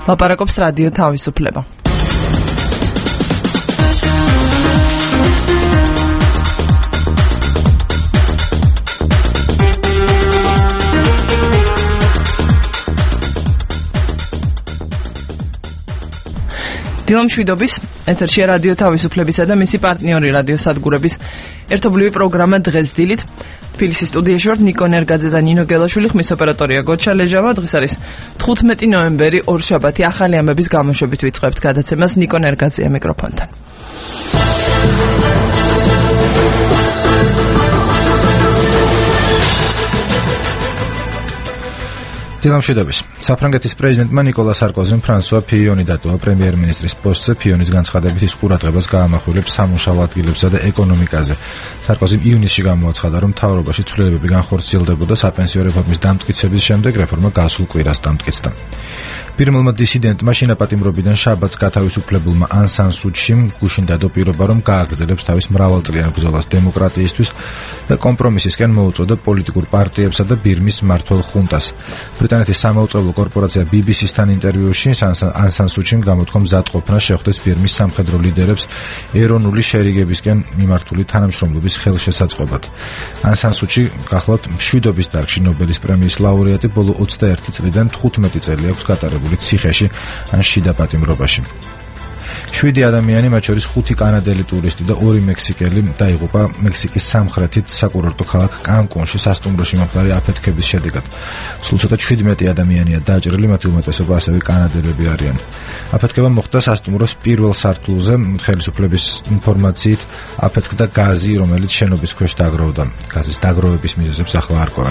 ლაპარაკობს რადიო თავისუფლება. დილამშვიდობის ეთერშია რადიო თავისუფლებისა და მისი პარტნიორი რადიო სადგურების ერთობლივი პროგრამა დღეს დილით. თბილისის სტუდიაში ვართ ნიკო ნერგაძე და ნინო გელაშვილი, ხმის ოპერატორია გოჩა ლეჟავა. დღეს არის 15 ნოემბერი, ორშაბათი. ახალი ამბების გამოშვებით ვიწყებთ გადაცემას. ნიკო ნერგაძეა მიკროფონთან. დილამშვიდობის. საფრანგეთის პრეზიდენტმა ნიკოლა სარკოზიმ ფრანსუა ფიიონი დატოვა პრემიერ-მინისტრის პოსტზე. ფიონის განცხადებით ის ყურადღებას გაამახვილებს სამუშაო ადგილებსა და ეკონომიკაზე. სარკოზიმ ივნისში გამოაცხადა, რომ მთავრობაში ცვლილებები განხორციელდებოდა საპენსიო რეფორმის დამტკიცების შემდეგ, რეფორმა გასულ კვირას დამტკიცდა. პირველმა დისიდენტმა შინაპატიმრობიდან შაბათს გათავისუფლებულმა ან სან სუ ჩიმ გუშინ დადო პირობა, რომ გააგრძელებს თავის მრავალწლიან ბრძოლას დემოკრატიისთვის და კომპრომისისკენ მოუწოდა პოლიტიკურ პარტიებსა და ბირმის მმართველ ხუნტას. ბრიტანეთის სამაუწყებლო კორპორაცია BBC-სთან ინტერვიუში ან სან სუ ჩიმ გამოთქვა მზადყოფნა შეხვდეს ბირმის სამხედრო ლიდერებს ეროვნული შერიგებისკენ მიმართული თანამშრომლობის ხელშესაწყობად. ან სან სუ ჩი გახლავთ მშვიდობის დარგში ნობელის პრემიის ლაურეატი, ბოლო 21 წლიდან 15 წელი აქვს გატარებული ციხეში ან შიდა პატიმრობაში. 7 ადამიანი, მათ შორის 5 კანადელი ტურისტი და 2 მექსიკელი დაიღუპა მექსიკის სამხრეთით საკურორტო ქალაქ კანკუნში სასტუმროში მომხდარი აფეთქების შედეგად. სულ ცოტა 17 ადამიანია დაჭრილი, მათი უმეტესობა ასევე კანადელები არიან. აფეთქება მოხდა სასტუმროს პირველ სართულზე. ხელისუფლების ინფორმაციით აფეთქდა გაზი, რომელიც შენობის ქვეშ დაგროვდა. გაზის დაგროვების მიზეზებს ახლა არ ყვევენ.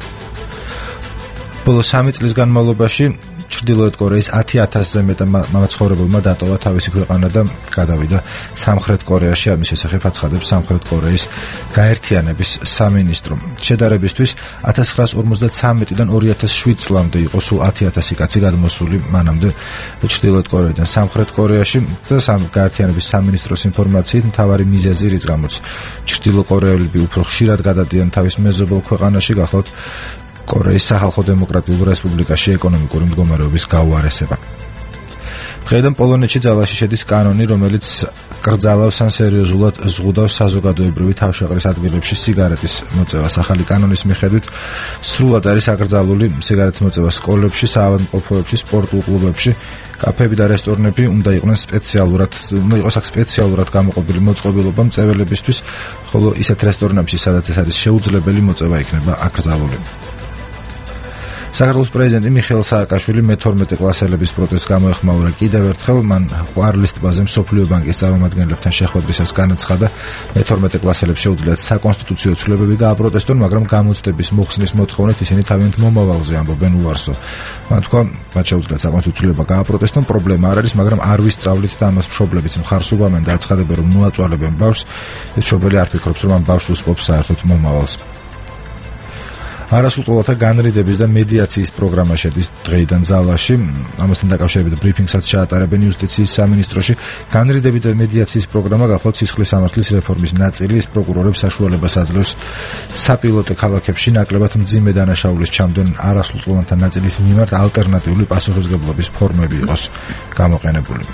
ბოლო 3 წლის განმავლობაში ჩრდილოეთ კორეის 10,000-ზე მეტ მაცხოვრებელმა დატოვა თავისი ქვეყანა და გადავიდა სამხრეთ კორეაში. ამის შესახებ აცხადებს სამხრეთ კორეის გაერთიანების სამინისტრო. შედარებისთვის 1953-დან 2007 წლამდე იყო სულ 10,000 კაცი გადმოსული მანამდე ჩრდილოეთ კორეიდან სამხრეთ კორეაში და გაერთიანების სამინისტროს ინფორმაციით მთავარი მიზეზი, რის გამოც ჩრდილოკორეელები უფრო ხშირად გადადიან თავის მეზობელ ქვეყანაში, გახლავთ კორეის სახალხო დემოკრატიულ რესპუბლიკაში ეკონომიკური მდგომარეობის გაუარესება. დღეიდან პოლონეთში ძალაში შედის კანონი, რომელიც კრძალავს ან სერიოზულად ზღუდავს საზოგადოებრივი თავშეყრის ადგილებში სიგარეტის მოწევას. ახალი კანონის მიხედვით სრულად არის აკრძალული სიგარეტის მოწევა სკოლებში, საავადმყოფოებში, სპორტულ კლუბებში. კაფეები და რესტორნები უნდა იყოს სპეციალურად გამოყოფილი მოწყობილობა მწეველებისთვის, ხოლო ისეთ რესტორნებში, სადაც ეს არის შეუძლებელი, მოწევა იქნება აკრძალული. საქართველოს პრეზიდენტი მიხეილ სააკაშვილი მე-12 კლასელების პროტესტს გამოეხმაურა კიდევ ერთხელ. მან ყვარლის ტბაზე მსოფლიო ბანკის წარმომადგენლებთან შეხვედრისას განაცხადა, მე-12 კლასელებს შეუძლიათ საკონსტიტუციო ცვლილებები გააპროტესტონ, მაგრამ გამოცდების მოხსნის მოთხოვნით ისინი თავიანთ მომავალზე ამბობენ უარსო. მან თქვა, მათ შეუძლიათ საკონსტიტუციო ცვლილება გააპროტესტონ, პრობლემა არ არის, მაგრამ არ ვისწავლით და ამას მშობლებიც მხარს უბამენ და აცხადებენ, რომ მოაწვალებენ ბავშვს. ეს მშობელი არ ფიქრობს, რომ ამ ბავშვს უსპობს საერთოდ მომავალს. არასრულყოფილთა განრიდების და მედიაციის პროგრამა შედის დღეიდან ძალაში. ამასთან დაკავშირებით ბრიფინგსაც ჩაატარებენ იუსტიციის სამინისტროში. განრიდები და მედიაციის პროგრამა გახლავთ სისხლის სამართლის რეფორმის ნაწილი. ის პროკურორებს საშუალებას აძლევს საპილოტო ქალაქებში ნაკლებად მძიმე დანაშაულის ჩამდენ არასრულყოფილთა ნაწილის მიმართ ალტერნატიული პასუხისმგებლობის ფორმები იყოს გამოყენებული.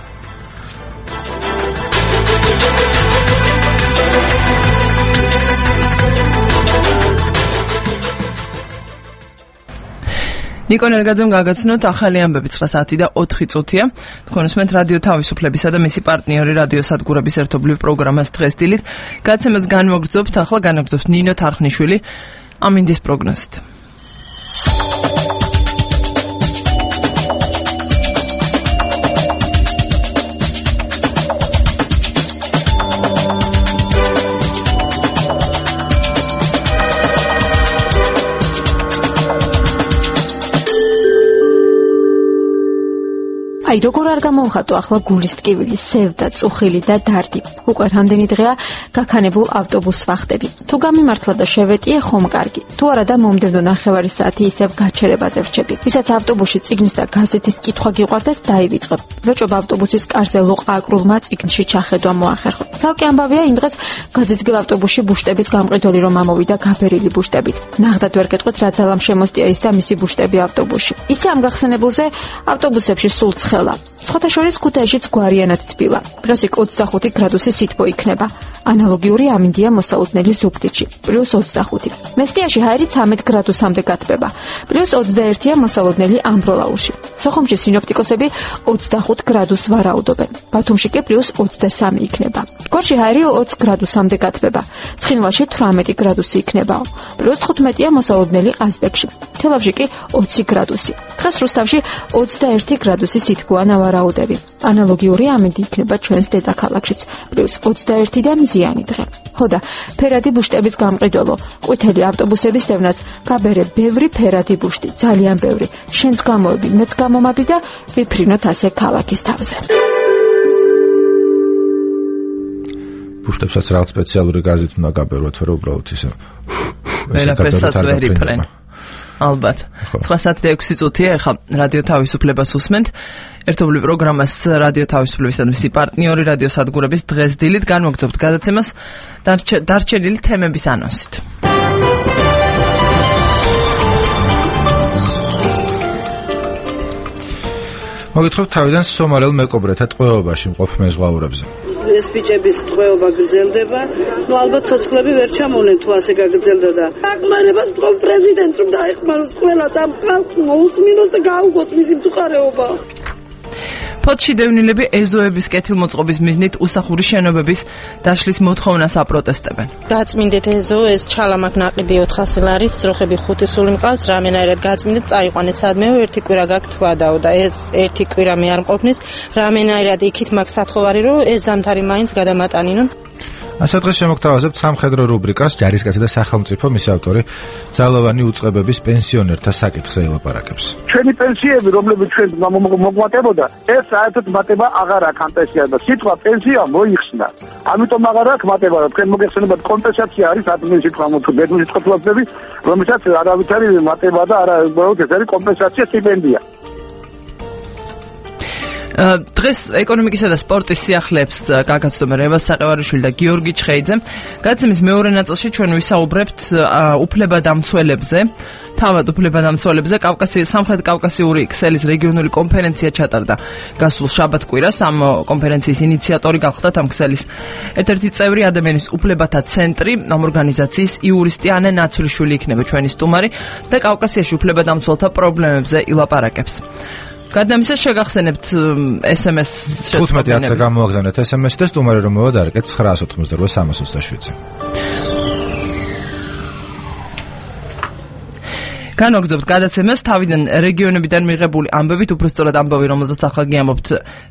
ნიკო ნერგაძემ გაგაცნოთ ახალი ამბები 9 საათი და 4 წუთია. თქვენ უსმენთ რადიო თავისუფლებისა და მისი პარტნიორი რადიო სადგურების ერთობლივ პროგრამას დღეს დილით. გადაცემას განმოგრძობთ, ახლა განაგრძობს ნინო თარხნიშვილი ამინდის პროგნოზით. აი როგორ არ გამოვხატო ახლა გულის ტკივილი, სევდა, წუხილი და დარდი. უკვე რამდენი დღეა გაქანებულ ავტობუსს ვახტები. თუ გამიმართლა და შევეტიე, ხომ კარგი. თუ არა და მომდევნო ნახევარი საათი ისევ გაჩერებაზე ვრჩები. ვისაც ავტობუსში წიგნის და გაზეთის კითხვა გიყვარდათ, დაივიწყებ. ვეჭობ ავტობუსის კარზე ლოყა აკრულმა წიგნში ჩახედვა მოახერხო. ცალკე ამბავია იმ დღეს გაზეთგელ ავტობუსში ბუშტების გამყიდველი რომ ამოვიდა გაფერილი ბუშტებით. ნახდათ ვერ გეტყვით რა ძალამ შემოსტია ის და მისი ბუშტები ავტობუსში. ისე ამ გახსენებულზე ავტობუსებში სულ ცხელა. სხვათა შორის ქუთაისშიც გვარიანად თბილა. დღეს იქ 25 გრადუსი სითბო იქნება. ანალოგიური ამინდია მოსალოდნელი ზუგდიდში +25. მესტიაში ჰაერი 13 გრადუსამდე გათბება. +21-ია მოსალოდნელი ამბროლაურში. სოხუმში სინოპტიკოსები 25 გრადუსს ვარაუდობენ. ბათუმში კი +23 იქნება. გორში ჰაერი 20 გრადუსამდე გათბება. ცხინვალში 18 გრადუსი იქნებაო. +15-ია მოსალოდნელი ყაზბეგში. თელავში კი 20 გრადუსი. დღეს რუსთავში 21 გრადუსი სითბოა ნავარაუდები. ანალოგიური ამინდი იქნება ჩვენს დედაქალაქშიც +21 და მზიანი დღე. ხოდა ფერადი ბუშტების გამყიდველო, ყვითელი ავტობუსების დევნას გაბერე ბევრი ფერადი ბუშტი, ძალიან ბევრი. შენც გამოვები, მეც გამომაბი და ვიფრინოთ ასე ქალაქის თავზე. ბუშტებსაც რაღაც სპეციალური გაზით უნდა გაბეროთ, რომ უბრალოდ ისე ვერაფერსაც ვერ იფრენ. ალბათ. 9:06 ახლა რადიო თავისუფლებას უსმენთ. ერთობლივ პროგრამას რადიო თავისუფლებისა და მისი პარტნიორი რადიო სადგურების დღეს დილით განვაგრძობთ გადაცემას დარჩენილი თემების ანონსით. მოგითხრობ თავიდან სომალელ მეკობრეთა ტყვეობაში მყოფ მეზღვაურებზე. ეს ბიჭების ტყვეობა გრძელდება. ალბათ ცოცხლები ვერ ჩამოვლენ თუ ასე გაგრძელდება. აკმარებას ვთქვი პრეზიდენტს რომ დაეხმაროს ყველას ამ ხალხს მოусმინოს და გაუგოს მისი მწუხარეობა. ფოთში დევნილები ეზოების კეთილმოწყობის მიზნით უსახური შენობების დაშლის მოთხოვნას აპროტესტებენ. გაწმინდეთ ეზო, ეს ჩალამაკ ნაყიდი 400 ლარის, ძროხები 5 სული მყავს, რამენაირად გაწმინდეთ, წაიყვანეთ სადმეო, ერთი კვირა გაგთვადაო და ეს ერთი კვირა მე არ მყოფნის, რამენაირად იქით მაგ სათხოვარი რომ ეს ზამთარი მაინც გადამატანინონ. ასე დღეს შემოგთავაზებთ სამხედრო რუბრიკას ჯარისკაცი და სახელმწიფო, მის ავტორი ძალოვანი უწყებების პენსიონერთა საკითხზე ელაპარაკებს. ჩვენი პენსიები, რომლებიც ჩვენ მოგვატებოდა, ეს საერთოდ მატება აღარ აქვს ამ პენსიას და სიტყვა პენსია მოიხსნა. ამიტომ აღარ აქვს მატება, რომ თქვენ მოგეხსენებათ კომპენსაცია არის ადმინის სიტყვა თუ ბედნის სიტყვები, რომელსაც არავითარი მატება და არა უბრალოდ ეს არის კომპენსაცია სტიპენდია. დღეს ეკონომიკისა და სპორტის სიახლეებს გაგაცნობენ რევაზ საყევარიშვილი და გიორგი ჩხეიძე. გადაცემის მეორე ნაწილში ჩვენ ვისაუბრებთ უფლებადამცველებზე. თავად უფლებადამცველებზე სამხრეთ კავკასიური ქსელის რეგიონული კონფერენცია ჩატარდა გასულ შაბათ-კვირას. ამ კონფერენციის ინიციატორი გახდათ ამ ქსელის ერთ-ერთი წევრი ადამიანის უფლებათა ცენტრი, ამ ორგანიზაციის იურისტი ანე ნაცვლიშვილი იქნება ჩვენი სტუმარი და კავკასიაში უფლებადამცველთა პრობლემებზე ილაპარაკებს. გადამისას შეგახსენებთ SMS 15-ზე გამოაგზავნეთ SMS და სტუმარი რომ მოვადარეკეთ 988-327-ზე. განვაგრძობთ გადაცემას თავიდან რეგიონებიდან მიღებული ამბებით, უბრალოდ ამბავი, რომელზეც ახლა გიამობთ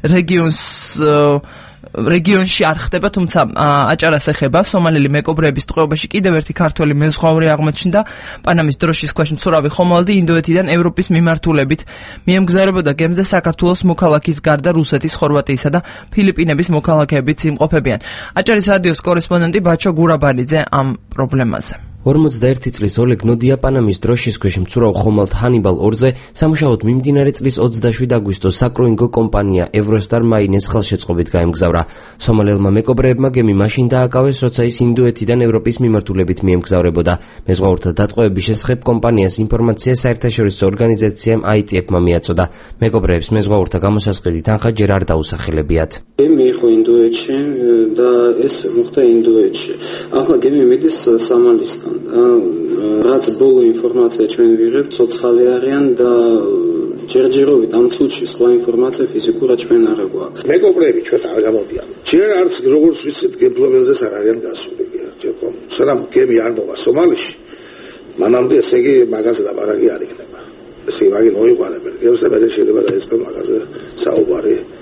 რეგიონში არ ხდება, თუმცა აჭარას ეხება. სომალელი მეკობრეების ტყვეობაში კიდევ ერთი ქართველი მეზღვაური აღმოჩნდა. პანამის დროშის ქვეშ მცურავი ხომალდი ინდოეთიდან ევროპის მიმართულებით მიემგზავრებოდა გემზე საქართველოს მოქალაქის გარდა რუსეთის, ხორვატიისა და ფილიპინების მოქალაქეებიც იმყოფებიან. აჭარის რადიოს კორესპონდენტი ბაჩო გურაბანიძე ამ პრობლემაზე. 41 წლის ოლეგ ნოდია პანამის დროშის ქვეშ მცურავ ხომალდ ჰანიბალ ორზე სამუშაოდ მიმდინარე წლის 27 აგვისტოს საკროინგო კომპანია ევროსტარ მაინეს ხელშეწყობით გაემგზავრა. სომალელმა მეკობრეებმა გემი მაშინ დააკავეს, როცა ის ინდოეთიდან ევროპის მიმართულებით მიემგზავრებოდა. მეზღვაურთა დატყვევების შესახებ კომპანიას ინფორმაცია საერთაშორისო ორგანიზაციამ ITF-მა მიაწოდა. მეკობრეებს მეზღვაურთა გამოსასყიდი თანხა ჯერ არ დაუსახელებიათ. გემი იყო ინდოეთში და ეს მოხდა ინდოეთში. ახლა გემი მიდის სამალისთან. რაც ბოლო ინფორმაცია ჩვენ ვიღებთ, ცოცხალი არიან და ჯერჯერობით ამ წუთში სხვა ინფორმაცია ფიზიკურად ჩვენ არ გვაქვს. მეკობრეები ჩვენ არ გამოდიან. ჯერ არც როგორც ვიცით გემფლობელზეც არ არიან გასული. სანამ გემი არ მოვა სომალიში, მანამდე ესე იგი მაგაზე ლაპარაკი არ იქნება. ესე იგი მაგი მოიყვანებენ გემს და მე შეიძლება დაიწყო მაგაზე საუბარი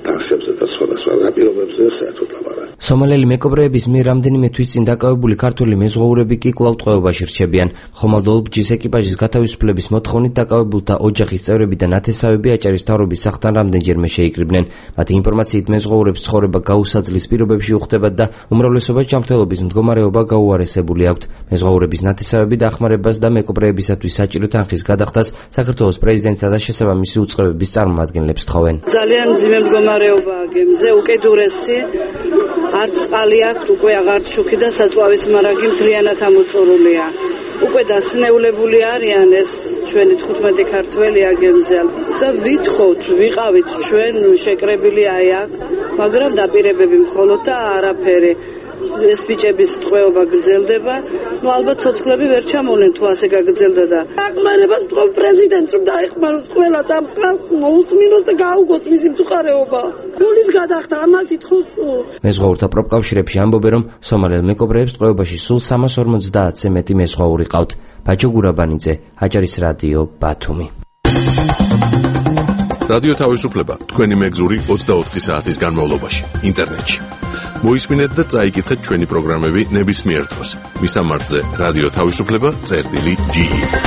თანხებზე და სხვადასხვა რა პირობებზე საერთოდ ლაპარაკი. სომალელი მეკობრეების მიერ რამდენიმე თვის წინ დაკავებული ქართველი მეზღვაურები კი კვლავ ტყვეობაში რჩებიან. ხომალდ ოლბჯის ეკიპაჟის გათავისუფლების მოთხოვნით დაკავებულთა ოჯახის წევრები და ნათესავები აჭარის მთავრობის სახლთან რამდენჯერმე შეიკრიბნენ. მათი ინფორმაციით მეზღვაურებს ცხოვრება გაუსაძლის პირობებში უხდებათ და უმრავლესობას ჯანმრთელობის მდგომარეობა გაუარესებული აქვთ. მეზღვაურების ნათესავები დახმარებას და მეკობრეებისათვის საჭირო თანხის გადახდას საქართველოს პრეზიდენტსა და შესაბამისი უწყებების წარმომადგენლებს თხოვენ. ძალიან მძიმე მდგომარეობაა გემზე, უკიდურესი არც წყალი აქვს, უკვე აღარც შუქი და საწვავის მარაგი მთლიანად ამოწურულია. უკვე დასნეულებული არიან ეს ჩვენი 15 ქართველი აგემზე და ვითხოვთ, ვიყავით ჩვენ შეკრებილი აი აქ, მაგრამ დაპირებები მხოლოდ და არაფერი. ეს ბიჭების ტყვეობა გრძელდება. ალბათ ცოცხლები ვერ ჩამოვლენ თუ ასე გაგრძელდა. დახმარებას ვთხოვ პრეზიდენტს რომ დაეხმაროს ყველას ამ ხალხს მოусმინოს და გაუგოს მისი მწუხარეობა. გულის გადახდა ამას ითხოვს. მეზღვაურთა პროფკავშირებში ამბობენ რომ სომალელ მეკობრეებს ტყვეობაში სულ 350-ზე მეტი მეზღვაური ყავთ. ბაჯო გურაბანიძე, აჭარის რადიო, ბათუმი. რადიო თავისუფლება თქვენი მეგზური 24 საათის განმავლობაში ინტერნეტში. მოისმინეთ და წაიკითხეთ ჩვენი პროგრამები ნებისმიერ დროს. მისამართზე რადიო თავისუფლება.ge.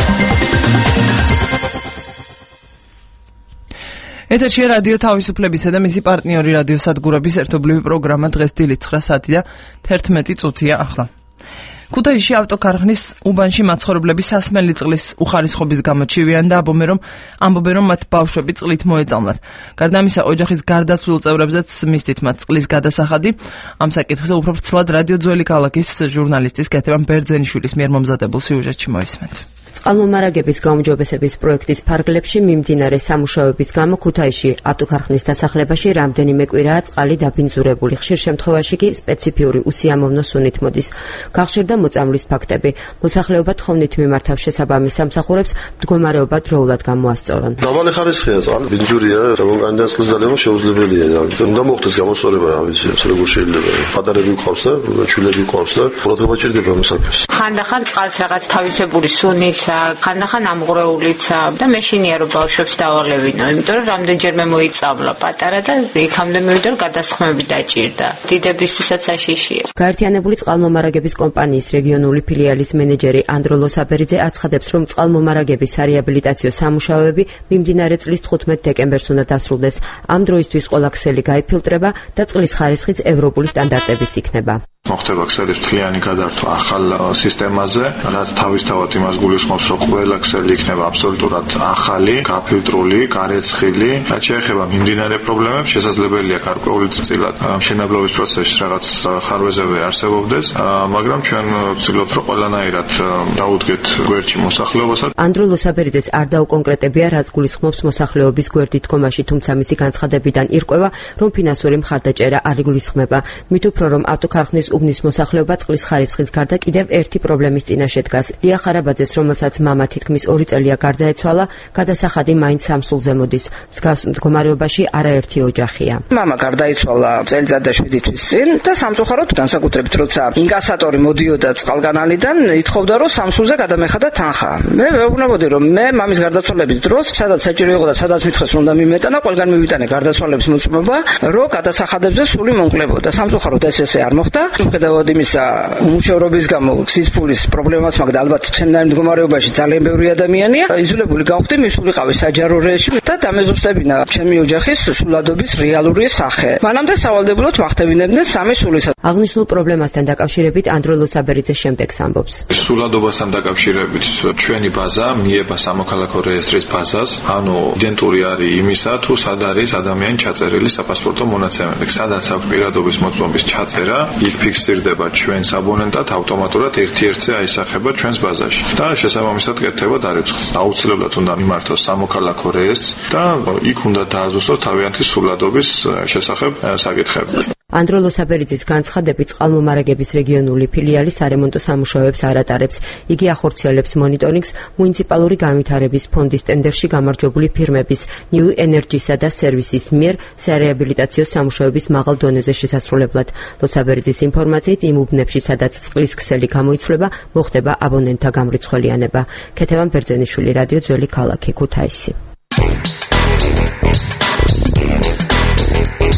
ეთერშია რადიო თავისუფლებისა და მისი პარტნიორი რადიო სადგურების ერთობლივი პროგრამა დღეს დილით 9 საათი და 11 წუთია ახლა. ქუთაისში ავტოქარხნის უბანში მაცხოვრებლები სასმელი წყლის უხარისხობის გამო ჩივიან და ამბობენ რომ მათ ბავშვები წყლით მოეწამლათ. გარდა ამისა, ოჯახის გარდაცვლილ წევრებზეც მისდით მათ წყლის გადასახადი. ამ საკითხზე უფრო ვრცლად რადიო ძველი ქალაქის ჟურნალისტის კეთევან ბერძენიშვილის მიერ მომზადებულ სიუჟეტში მოისმენთ. წყალმომარაგების გაუმჯობესების პროექტის ფარგლებში მიმდინარე სამუშაოების გამო ქუთაისში ავტოქარხნის დასახლებაში რამდენიმე კვირაა წყალი დაბინძურებული. ხშირ შემთხვევაში კი სპეციფიური უსიამოვნო სუნით მოდის. გახშირდა მოწამვლის ფაქტები. მოსახლეობა თხოვნით მიმართავ შესაბამის სამსახურებს მდგომარეობა დროულად გამოასწორონ. დაბალი ხარისხია წყალი, ბინძურია, რემონტი და წყლის ძალება შეუძლებელია. უნდა მოხდეს გამოსწორება, რა ვიცი, როგორ შეიძლება. პატარები გვყავს და ჩვილები გვყავს და ყურადღება ჭირდება ამ საქმეს. ხანდახან წყალს რაღაც თავისებური სუნით ხანდახან ამღრეულიცა და მეშინია რომ ბავშვებს დავალევინო, იმიტომ რომ რამდენჯერმე მოიწამლა პატარა და იქამდე მივიდა რომ გადასხმები დაჭირდა. დიდებისთვისაც საშიშია. გაერთიანებული წყალმომარაგების კომპანიის რეგიონული ფილიალის მენეჯერი ანდრო ლოსაბერიძე აცხადებს, რომ წყალმომარაგების სარეაბილიტაციო სამუშაოები მიმდინარე წლის 15 დეკემბერს უნდა დასრულდეს. ამ დროისთვის ყველა ქსელი გაიფილტრება და წყლის ხარისხიც ევროპული სტანდარტების იქნება. მოხდება ქსელის მთლიანი გადართვა ახალ სისტემაზე, რაც თავისთავად იმას გულისხმობს, რომ ყველა ქსელი იქნება აბსოლუტურად ახალი, გაფილტრული, გარეცხილი. რაც შეეხება მიმდინარე პრობლემებს, შესაძლებელია გარკვეული წილად მშენებლობის პროცესში რაღაც ხარვეზები არსებობდეს, მაგრამ ჩვენ ვცდილობთ, რომ ყველანაირად დაუდგეთ გვერდში მოსახლეობასაც. ანდრო ლოსაბერიძეს არ დაუკონკრეტებია, რაც გულისხმობს მოსახლეობის გვერდით დგომაში, თუმცა მისი განცხადებიდან ირკვევა, რომ ფინანსური მხარდაჭერა არ იგულისხმება. მით უფრო რომ ავტოქარხნის უბნის მოსახლეობა წყლის ხარისხის გარდა კიდევ ერთი პრობლემის წინაშე დგას. ლია ხარაბაძეს, რომელსაც მამა თითქმის 2 წელია გარდაეცვალა, გადასახადი მაინც სამსულზე მოდის. მსგავს მდგომარეობაში არაერთი ოჯახია. მამა გარდაიცვალა წელიწად და 7 თვის წინ და სამწუხაროდ განსაკუთრებით როცა ინკასატორი მოდიოდა წყალგანალიდან, ითხოვდა რომ სამსულზე გადამეხადა თანხა. მე ვეუბნებოდი რომ მე მამის გარდაცვალების დროს სადაც საჭირო იყო და სადაც მითხეს უნდა მიმეტანა, ყველგან მივიტანე გარდაცვალების მოწმობა, რომ გადასახადებზე სული მომკლებოდა. სამწუხაროდ ესე არ მოხდა. მიუხედავად იმისა, უმუშევრობის გამო სისხლის პრობლემაც მაგ და ალბათ ჩემნაირ მდგომარეობაში ძალიან ბევრი ადამიანია. იზოლებული გავხდი, მისულიყავი საჯარო რეჟიმი და დამეზუსტებინა ჩემი ოჯახის სულადობის რეალური სახე. მანამდე სავალდებულოდ ვახტევინებდნენ 3 სულისა. აღნიშნულ პრობლემასთან დაკავშირებით ანდრო ლოსაბერიძე შემდეგს ამბობს. სულადობასთან დაკავშირებით ჩვენი ბაზა მიება სამოქალაქო რეესტრის ბაზას, ანუ იდენტური არის იმისა, თუ სად არის ადამიანი ჩაწერილი საპასპორტო მონაცემები. სადაც აქვს პირადობის მოწმობის ჩაწერა, იქ ფიქსირდება ჩვენს აბონენტად ავტომატურად ერთ-ერთზე აისახება ჩვენს ბაზაში და შესაბამისად კეთდება დარიცხვის. აუცილებლად უნდა მიმართოს სამოქალაქო რეესტრს და იქ უნდა დააზუსტოს თავიანთი სულადობის შესახებ საკითხები. ანდრო ლოსაბერიძის განცხადებით წყალმომარაგების რეგიონული ფილიალი სარემონტო სამუშაოებს არ ატარებს. იგი ახორციელებს მონიტორინგს მუნიციპალური განვითარების ფონდის ტენდერში გამარჯვებული ფირმების New Energy-სა და სერვისის მიერ სარეაბილიტაციო სამუშაოების მაღალ დონეზე შესასრულებლად. ლოსაბერიძის ინფორმაციით, იმ უბნებში, სადაც წყლის ქსელი გამოიცვლება, მოხდება აბონენტთა გამრიცხველიანება. კეთევან ბერძენიშვილი, რადიო ძველი ქალაქი, ქუთაისი.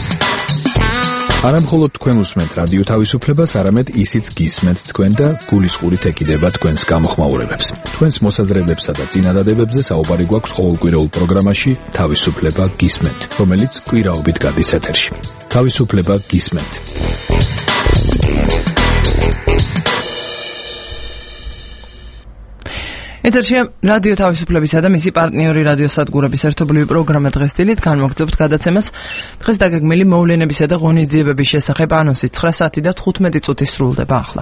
არა მხოლოდ თქვენ უსმენთ რადიო თავისუფლებას, არამედ ისიც გისმენთ თქვენ და გულისყურით ეკიდება თქვენს გამოხმაურებებს. თქვენს მოსაზრებებსა და წინადადებებზე საუბარი გვაქვს ყოველკვირეულ პროგრამაში თავისუფლება გისმენთ, რომელიც კვირაობით გადის ეთერში. თავისუფლება გისმენთ. ეთერშია რადიო თავისუფლებისა და მისი პარტნიორი რადიო სადგურების ერთობლივი პროგრამა დღესდილით განმოგწევთ გადაცემას. დღეს დაგეგმილი მოვლენებისა და ღონისძიებების შესახებ ანონსი 9 საათი და 15 წუთი სრულდება ახლა.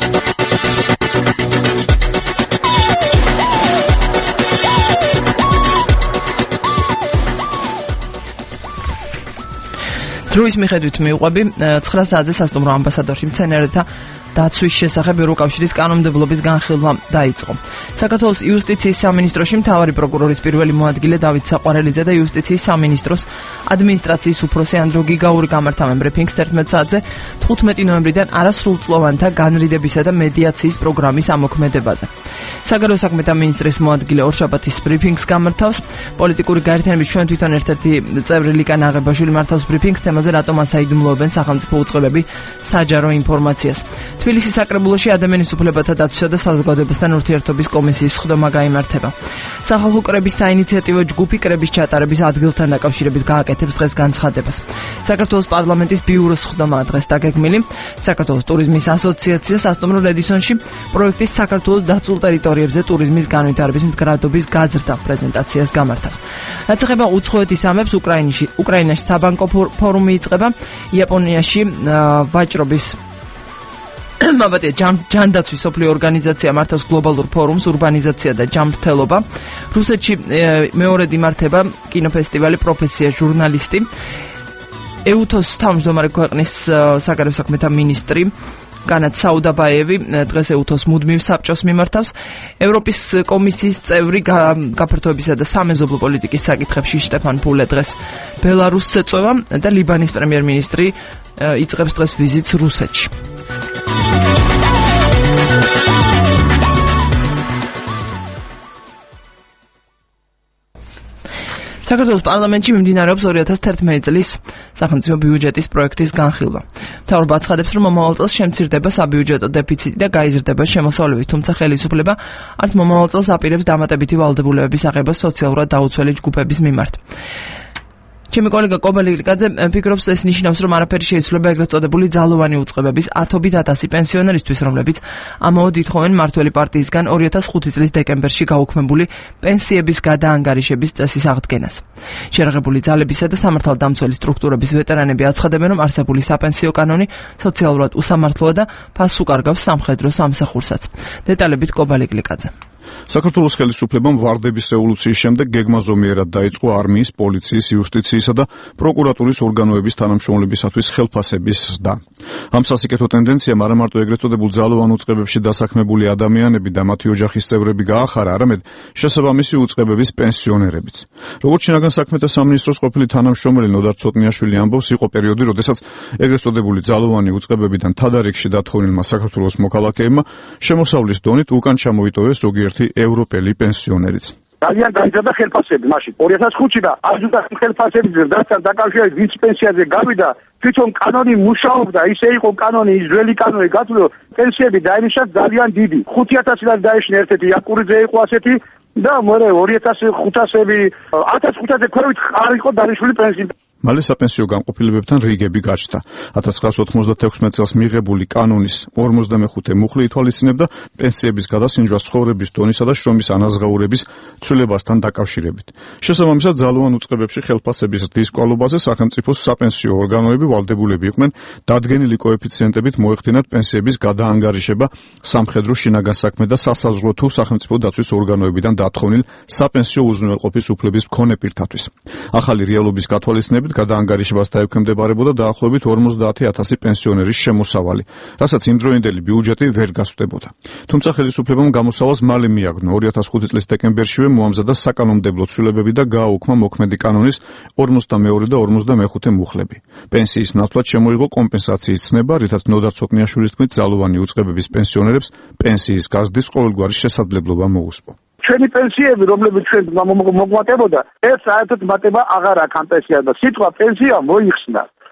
დროის მიხედვით მივყვები 9 საათზე სასტუმრო ამბასადორში მცენარეთა დაცვის შესახებ ევროკავშირის კანონმდებლობის განხილვა დაიწყო. საქართველოს იუსტიციის სამინისტროში მთავარი პროკურორის პირველი მოადგილე დავით საყვარელიძე და იუსტიციის სამინისტროს ადმინისტრაციის უფროსი ანდრო გიგაური გამართავენ ბრიფინგს 11 საათზე 15 ნოემბრიდან არასრულწლოვანთა განრიდებისა და მედიაციის პროგრამის ამოქმედებაზე. საგარეო საქმეთა მინისტრის მოადგილე ორშაბათის ბრიფინგს გამართავს. პოლიტიკური გაერთიანების ჩვენ თვითონ ერთ-ერთი წევრი ლიკა ნაღებაშვილი მართავს ბრიფინგს თემაზე რატომ ასაიდუმლოებენ სახელმწიფო უწყებები საჯარო ინფორმაციას. თბილისის საკრებულოში ადამიანის უფლებათა დაცვისა და საზოგადოებასთან ურთიერთობის კომისიის სხდომა გაიმართება. სახალხო კრების საინიციატივო ჯგუფი კრების ჩატარების ადგილთან დაკავშირებით გააკეთებს დღეს განცხადებას. საქართველოს პარლამენტის ბიუროს სხდომაა დღეს დაგეგმილი. საქართველოს ტურიზმის ასოციაცია სასტუმრო რედისონში პროექტის საქართველოს დაცულ ტერიტორიებზე ტურიზმის განვითარების მდგრადობის გაზრდა პრეზენტაციას გამართავს. რაც ეხება უცხოეთის ამებს, უკრაინაში საბანკო ფორუმი იწყება, იაპონიაში ვაჭრობის ჯანდაცვის სოფლიო ორგანიზაცია მართავს გლობალურ ფორუმს ურბანიზაცია და ჯანმრთელობა. რუსეთში მეორედ იმართება კინოფესტივალი პროფესია ჟურნალისტი. ეუთოს თავმჯდომარე ქვეყნის საგარეო საქმეთა მინისტრი განათ საუდაბაევი დღეს ეუთოს მუდმივ საბჭოს მიმართავს. ევროპის კომისიის წევრი გაფართოებისა და სამეზობლო პოლიტიკის საკითხებში შტეფან ფულე დღეს ბელარუსს ეწევა და ლიბანის პრემიერ-მინისტრი იწყებს დღეს ვიზიტს რუსეთში. საქართველოს პარლამენტში მიმდინარეობს 2011 წლის სახელმწიფო ბიუჯეტის პროექტის განხილვა. მთავრობა აცხადებს, რომ მომავალ წელს შემცირდება საბიუჯეტო დეფიციტი და გაიზრდება შემოსავლები, თუმცა ხელისუფლება არც მომავალ წელს აპირებს დამატებითი ვალდებულებების აღებას სოციალურად დაუცველი ჯგუფების მიმართ. ჩემი კოლეგა კობალიკაძე ფიქრობს, ეს ნიშნავს, რომ არაფერი შეიცვლება ეგრეთ წოდებული ძალოვანი უწყებების 10,000 პენსიონერისთვის, რომლებიც ამაოდ ითხოვენ მართველი პარტიისგან 2005 წლის დეკემბერში გაუქმებული პენსიების გადაანგარიშების წესის აღდგენას. შერაღებული ძალებისა და სამართალდამცველი სტრუქტურების ვეტერანები აცხადებენ, რომ არსებული საპენსიო კანონი სოციალურად უსამართლოა და ფასს უკარგავს სამხედრო სამსახურსაც. დეტალებით კობალიკაძე. საქართველოს ხელისუფლებამ ვარდების რევოლუციის შემდეგ გეგმაზომიერად დაიწყო არმიის, პოლიციის, იუსტიციისა და პროკურატურის ორგანოების თანამშრომლებისათვის ხელფასების ზრდა. ამ სასიკეთო ტენდენციამ არა მარტო ეგრეთ წოდებულ ძალოვან უწყებებში დასაქმებული ადამიანები და მათი ოჯახის წევრები გაახარა, არამედ შესაბამისი უწყებების პენსიონერებიც. როგორც შინაგან საქმეთა სამინისტროს ყოფილი თანამშრომელი ნოდარ ცოტნიაშვილი ამბობს, იყო პერიოდი, როდესაც ეგრეთ წოდებული ძალოვანი უწყებებიდან თადარიგში დათხოვნილმა საქართველოს მოქალაქეებმა შემოსავლის დონით უკან ჩამოიტოვეს ზოგიერთი ევროპელი პენსიონერიც. ძალიან გაიზარდა ხელფასები მაშინ 2005-ში და აჯდა ხელფასების ზრდასთან დაკავშირებით ვინც პენსიაზე გავიდა, თვითონ კანონი მუშაობდა, ისე იყო კანონი, ის ძველი კანონი გათვლილ პენსიები დაინიშნა ძალიან დიდი. 5,000 ლარი დაიშნა ერთ-ერთი იაკურიძე იყო ასეთი და მერე 2,500-ები 1,500-ზე ქვევით არ იყო დანიშნული პენსია. მალე საპენსიო განყოფილებებთან რიგები გაჩნდა. 1996 წელს მიღებული კანონის 45 მუხლი ითვალისწინებდა პენსიების გადასინჯვას ცხოვრების დონისა და შრომის ანაზღაურების ცვლილებასთან დაკავშირებით. შესაბამისად, ძალოვან უწყებებში ხელფასების ზრდის კვალობაზე სახელმწიფოს საპენსიო ორგანოები ვალდებულები იყვნენ დადგენილი კოეფიციენტებით მოეხდინათ პენსიების გადაანგარიშება სამხედრო, შინაგან საქმე და სასაზღვრო თუ სახელმწიფო დაცვის ორგანოებიდან დათხოვნილ საპენსიო უზრუნველყოფის უფლების მქონე პირთათვის. ახალი რეალობის გათვალისწინებით გადაანგარიშებას დაექვემდებარებოდა დაახლოებით 50,000 პენსიონერის შემოსავალი, რასაც იმდროინდელი ბიუჯეტი ვერ გასწდებოდა. თუმცა ხელისუფლებამ გამოსავალს მალე მიაგნო. 2005 წლის დეკემბერშივე მოამზადა საკანონმდებლო ცვლილებები და გააუქმა მოქმედი კანონის 42 და 45 მუხლები. პენსიის ნაცვლად შემოიღო კომპენსაციის ცნება, რითაც ნოდარ ცოტნიაშვილის თქმით ძალოვანი უწყებების პენსიონერებს პენსიის გაზრდის ყოველგვარი შესაძლებლობა მოუსპო. ჩვენი პენსიები, რომლებიც ჩვენ მოგვატებოდა, ეს საერთოდ მატება აღარ აქვს ამ პენსიას და სიტყვა პენსია მოიხსნა.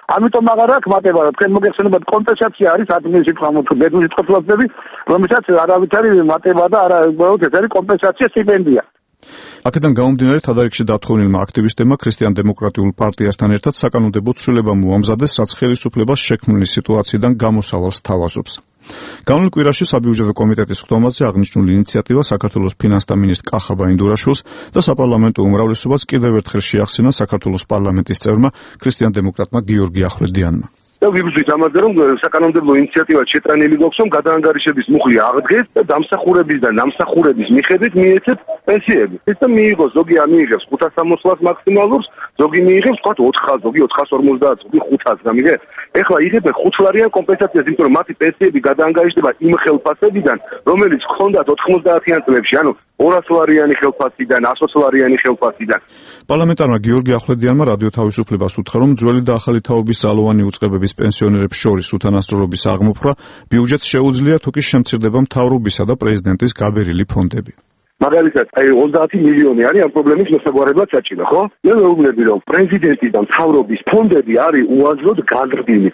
ამიტომ აღარ აქვს მატება, რომ თქვენ მოგეხსენებათ კომპენსაცია არის ადმინისტრაციულ თუ ბედნიერ წყობილები, რომელსაც არავით არის მატება და არა უბრალოდ ეს არის კომპენსაცია სტიპენდია. აქედან გამომდინარე თადარიგში დათხოვნილმა აქტივისტებმა ქრისტიან დემოკრატიულ პარტიასთან ერთად საკანონმდებლო ცვლილება მოამზადეს, რაც ხელისუფლებას შექმნილი სიტუაციიდან გამოსავალს თავაზობს. განვლილ კვირაში საბიუჯეტო კომიტეტის ხდომაზე აღნიშნული ინიციატივა საქართველოს ფინანსთა მინისტრ კახაბა ინდურაშვილს და საპარლამენტო უმრავლესობას კიდევ ერთხელ შეახსენა საქართველოს პარლამენტის წევრმა ქრისტიან დემოკრატმა გიორგი ახვლედიანმა. და ვიბრძვით ამაზე, რომ საკანონმდებლო ინიციატივა შეტანილი გვაქვს, რომ გადაანგარიშების მუხლი აღდგეს და დამსახურების და ნამსახურების მიხედვით მიეცეთ პენსიები. ეს და მიიღოს, ზოგი მიიღებს 560 მაქსიმალურს, ზოგი მიიღებს თქვა 400, ზოგი 450, ზოგი 500 გამიგე. ეხლა იღებენ 5 ლარიან კომპენსაციას, იმიტომ რომ მათი პენსიები გადაანგარიშდება იმ ხელფასებიდან, რომელიც ჰქონდათ 90-იან წლებში, ანუ 200 ლარიანი ხელფასიდან, 120 ლარიანი ხელფასიდან. პარლამენტარმა გიორგი ახვლედიანმა რადიო თავისუფლებას უთხრა, რომ ძველი და ახალი თაობის ძალოვანი უწყებების პენსიონერებს შორის უთანასწორობის აღმოფხვრა ბიუჯეტს შეუძლია, თუ კი შემცირდება მთავრობისა და პრეზიდენტის გაბერილი ფონდები. მაგალითად, 30 მილიონი არის ამ პრობლემის მოსაგვარებლად საჭირო, ხო? მე ვეუბნები, რომ პრეზიდენტის და მთავრობის ფონდები არის უაზროდ გაზრდილი.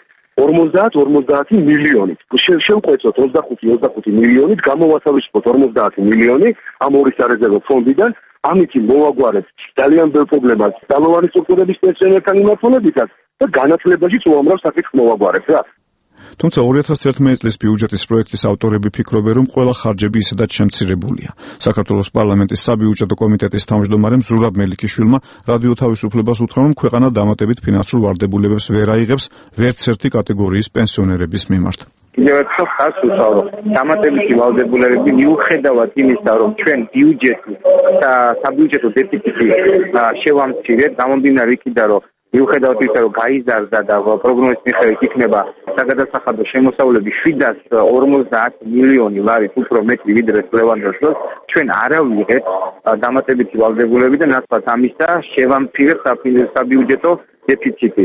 50 მილიონით. შევყვეცოთ 25 მილიონით, გამოვასალიშოთ 50 მილიონი ამ ორი სარეზერვო ფონდიდან, ამით მოვაგვარებთ ძალიან ბევრ პრობლემას ძალოვანი სტრუქტურების პენსიონერთან მიმართულებითაც და განათლებაშიც უამრავ საკითხს მოვაგვარებთ რა. თუმცა 2011 წლის ბიუჯეტის პროექტის ავტორები ფიქრობენ, რომ ყველა ხარჯები ისედაც შემცირებულია. საქართველოს პარლამენტის საბიუჯეტო კომიტეტის თავმჯდომარემ ზურაბ მელიქიშვილმა რადიო თავისუფლებას უთხრა, რომ ქვეყანა დამატებით ფინანსურ ვალდებულებებს ვერ აიღებს ვერც ერთი კატეგორიის პენსიონერების მიმართ. კიდევ ერთხელ ხაზს უსვამო, დამატებითი ვალდებულებები მიუხედავად იმისა, რომ ჩვენ ბიუჯეტი და საბიუჯეტო დეფიციტი შევამცირეთ, გამომდინარე იქიდან, რომ მიუხედავად იმისა, რომ გაიზარდა და პროგნოზის მიხედვით იქნება საგადასახადო შემოსავლები 750 მილიონი ლარით უფრო მეტი ვიდრე წლევანდელ დროს, ჩვენ არ ავიღეთ დამატებითი ვალდებულები და ნაცვლად ამისა შევამცირეთ საბიუჯეტო დეფიციტი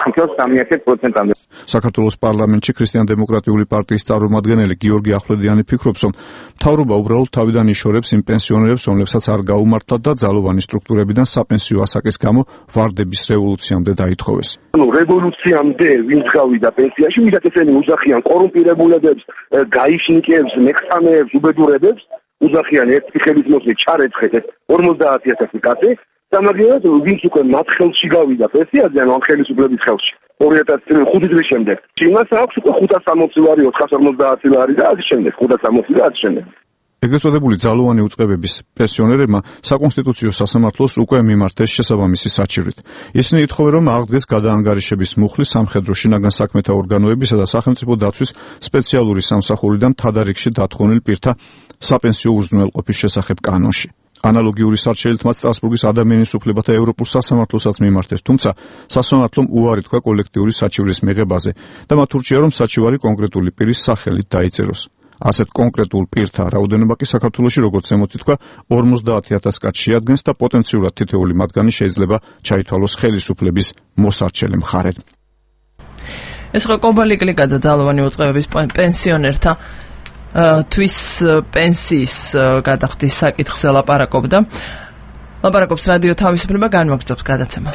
4.3%-მდე. საქართველოს პარლამენტში ქრისტიან დემოკრატიული პარტიის წარმომადგენელი გიორგი ახვლედიანი ფიქრობს, რომ მთავრობა უბრალოდ თავიდან იშორებს იმ პენსიონერებს, რომლებსაც არ გაუმართლათ და ძალოვანი სტრუქტურებიდან საპენსიო ასაკის გამო ვარდების რევოლუციამდე დაითხოვეს. ანუ რევოლუციამდე ვინც გავიდა პენსიაში, ვიდრე ესენი უძახიან კორუმპირებულებებს, გაიშნიკებს, მეხსამეებს, უბედურებებს, უძახიან ერთი ხელის მოსვლით ჩარეცხეთ 50,000 კაცი. სამაგიერად ვინც უკვე მათ ხელში გავიდა პენსიაზე, ანუ ამ ხელისუფლების ხელში 2005 წლის შემდეგ. იმას აქვს უკვე 560 ლარი, 450 ლარი და ასე შემდეგ, 560 და ასე შემდეგ. ეგრეთ წოდებული ძალოვანი უწყებების პენსიონერებმა საკონსტიტუციო სასამართლოს უკვე მიმართეს შესაბამისი საჩივრით. ისინი ითხოვენ, რომ აღდგეს გადაანგარიშების მუხლი სამხედრო შინაგან საქმეთა ორგანოებისა და სახელმწიფო დაცვის სპეციალური სამსახურიდან თადარიგში დათხოვნილ პირთა საპენსიო უზრუნველყოფის შესახებ კანონში. ანალოგიური სარჩელით მათ სტრასბურგის ადამიანის უფლებათა ევროპულ სასამართლოსაც მიმართეს, თუმცა სასამართლომ უარი თქვა კოლექტიური საჩივრის მიღებაზე და მათ ურჩია, რომ საჩივარი კონკრეტული პირის სახელით დაიწეროს. ასეთ კონკრეტულ პირთა რაოდენობა კი საქართველოში, როგორც ემოცი თქვა, 50,000 კაცს შეადგენს და პოტენციურად თითოეული მათგანი შეიძლება ჩაითვალოს ხელისუფლების მოსარჩელი მხარედ. ეს ხო კობალი კლიკაძე ძალოვანი უწყებების პენსიონერთა თვის პენსიის გადახდის საკითხზე ლაპარაკობდა. ლაპარაკობს რადიო თავისუფლება, განმოგწევს გადაცემას.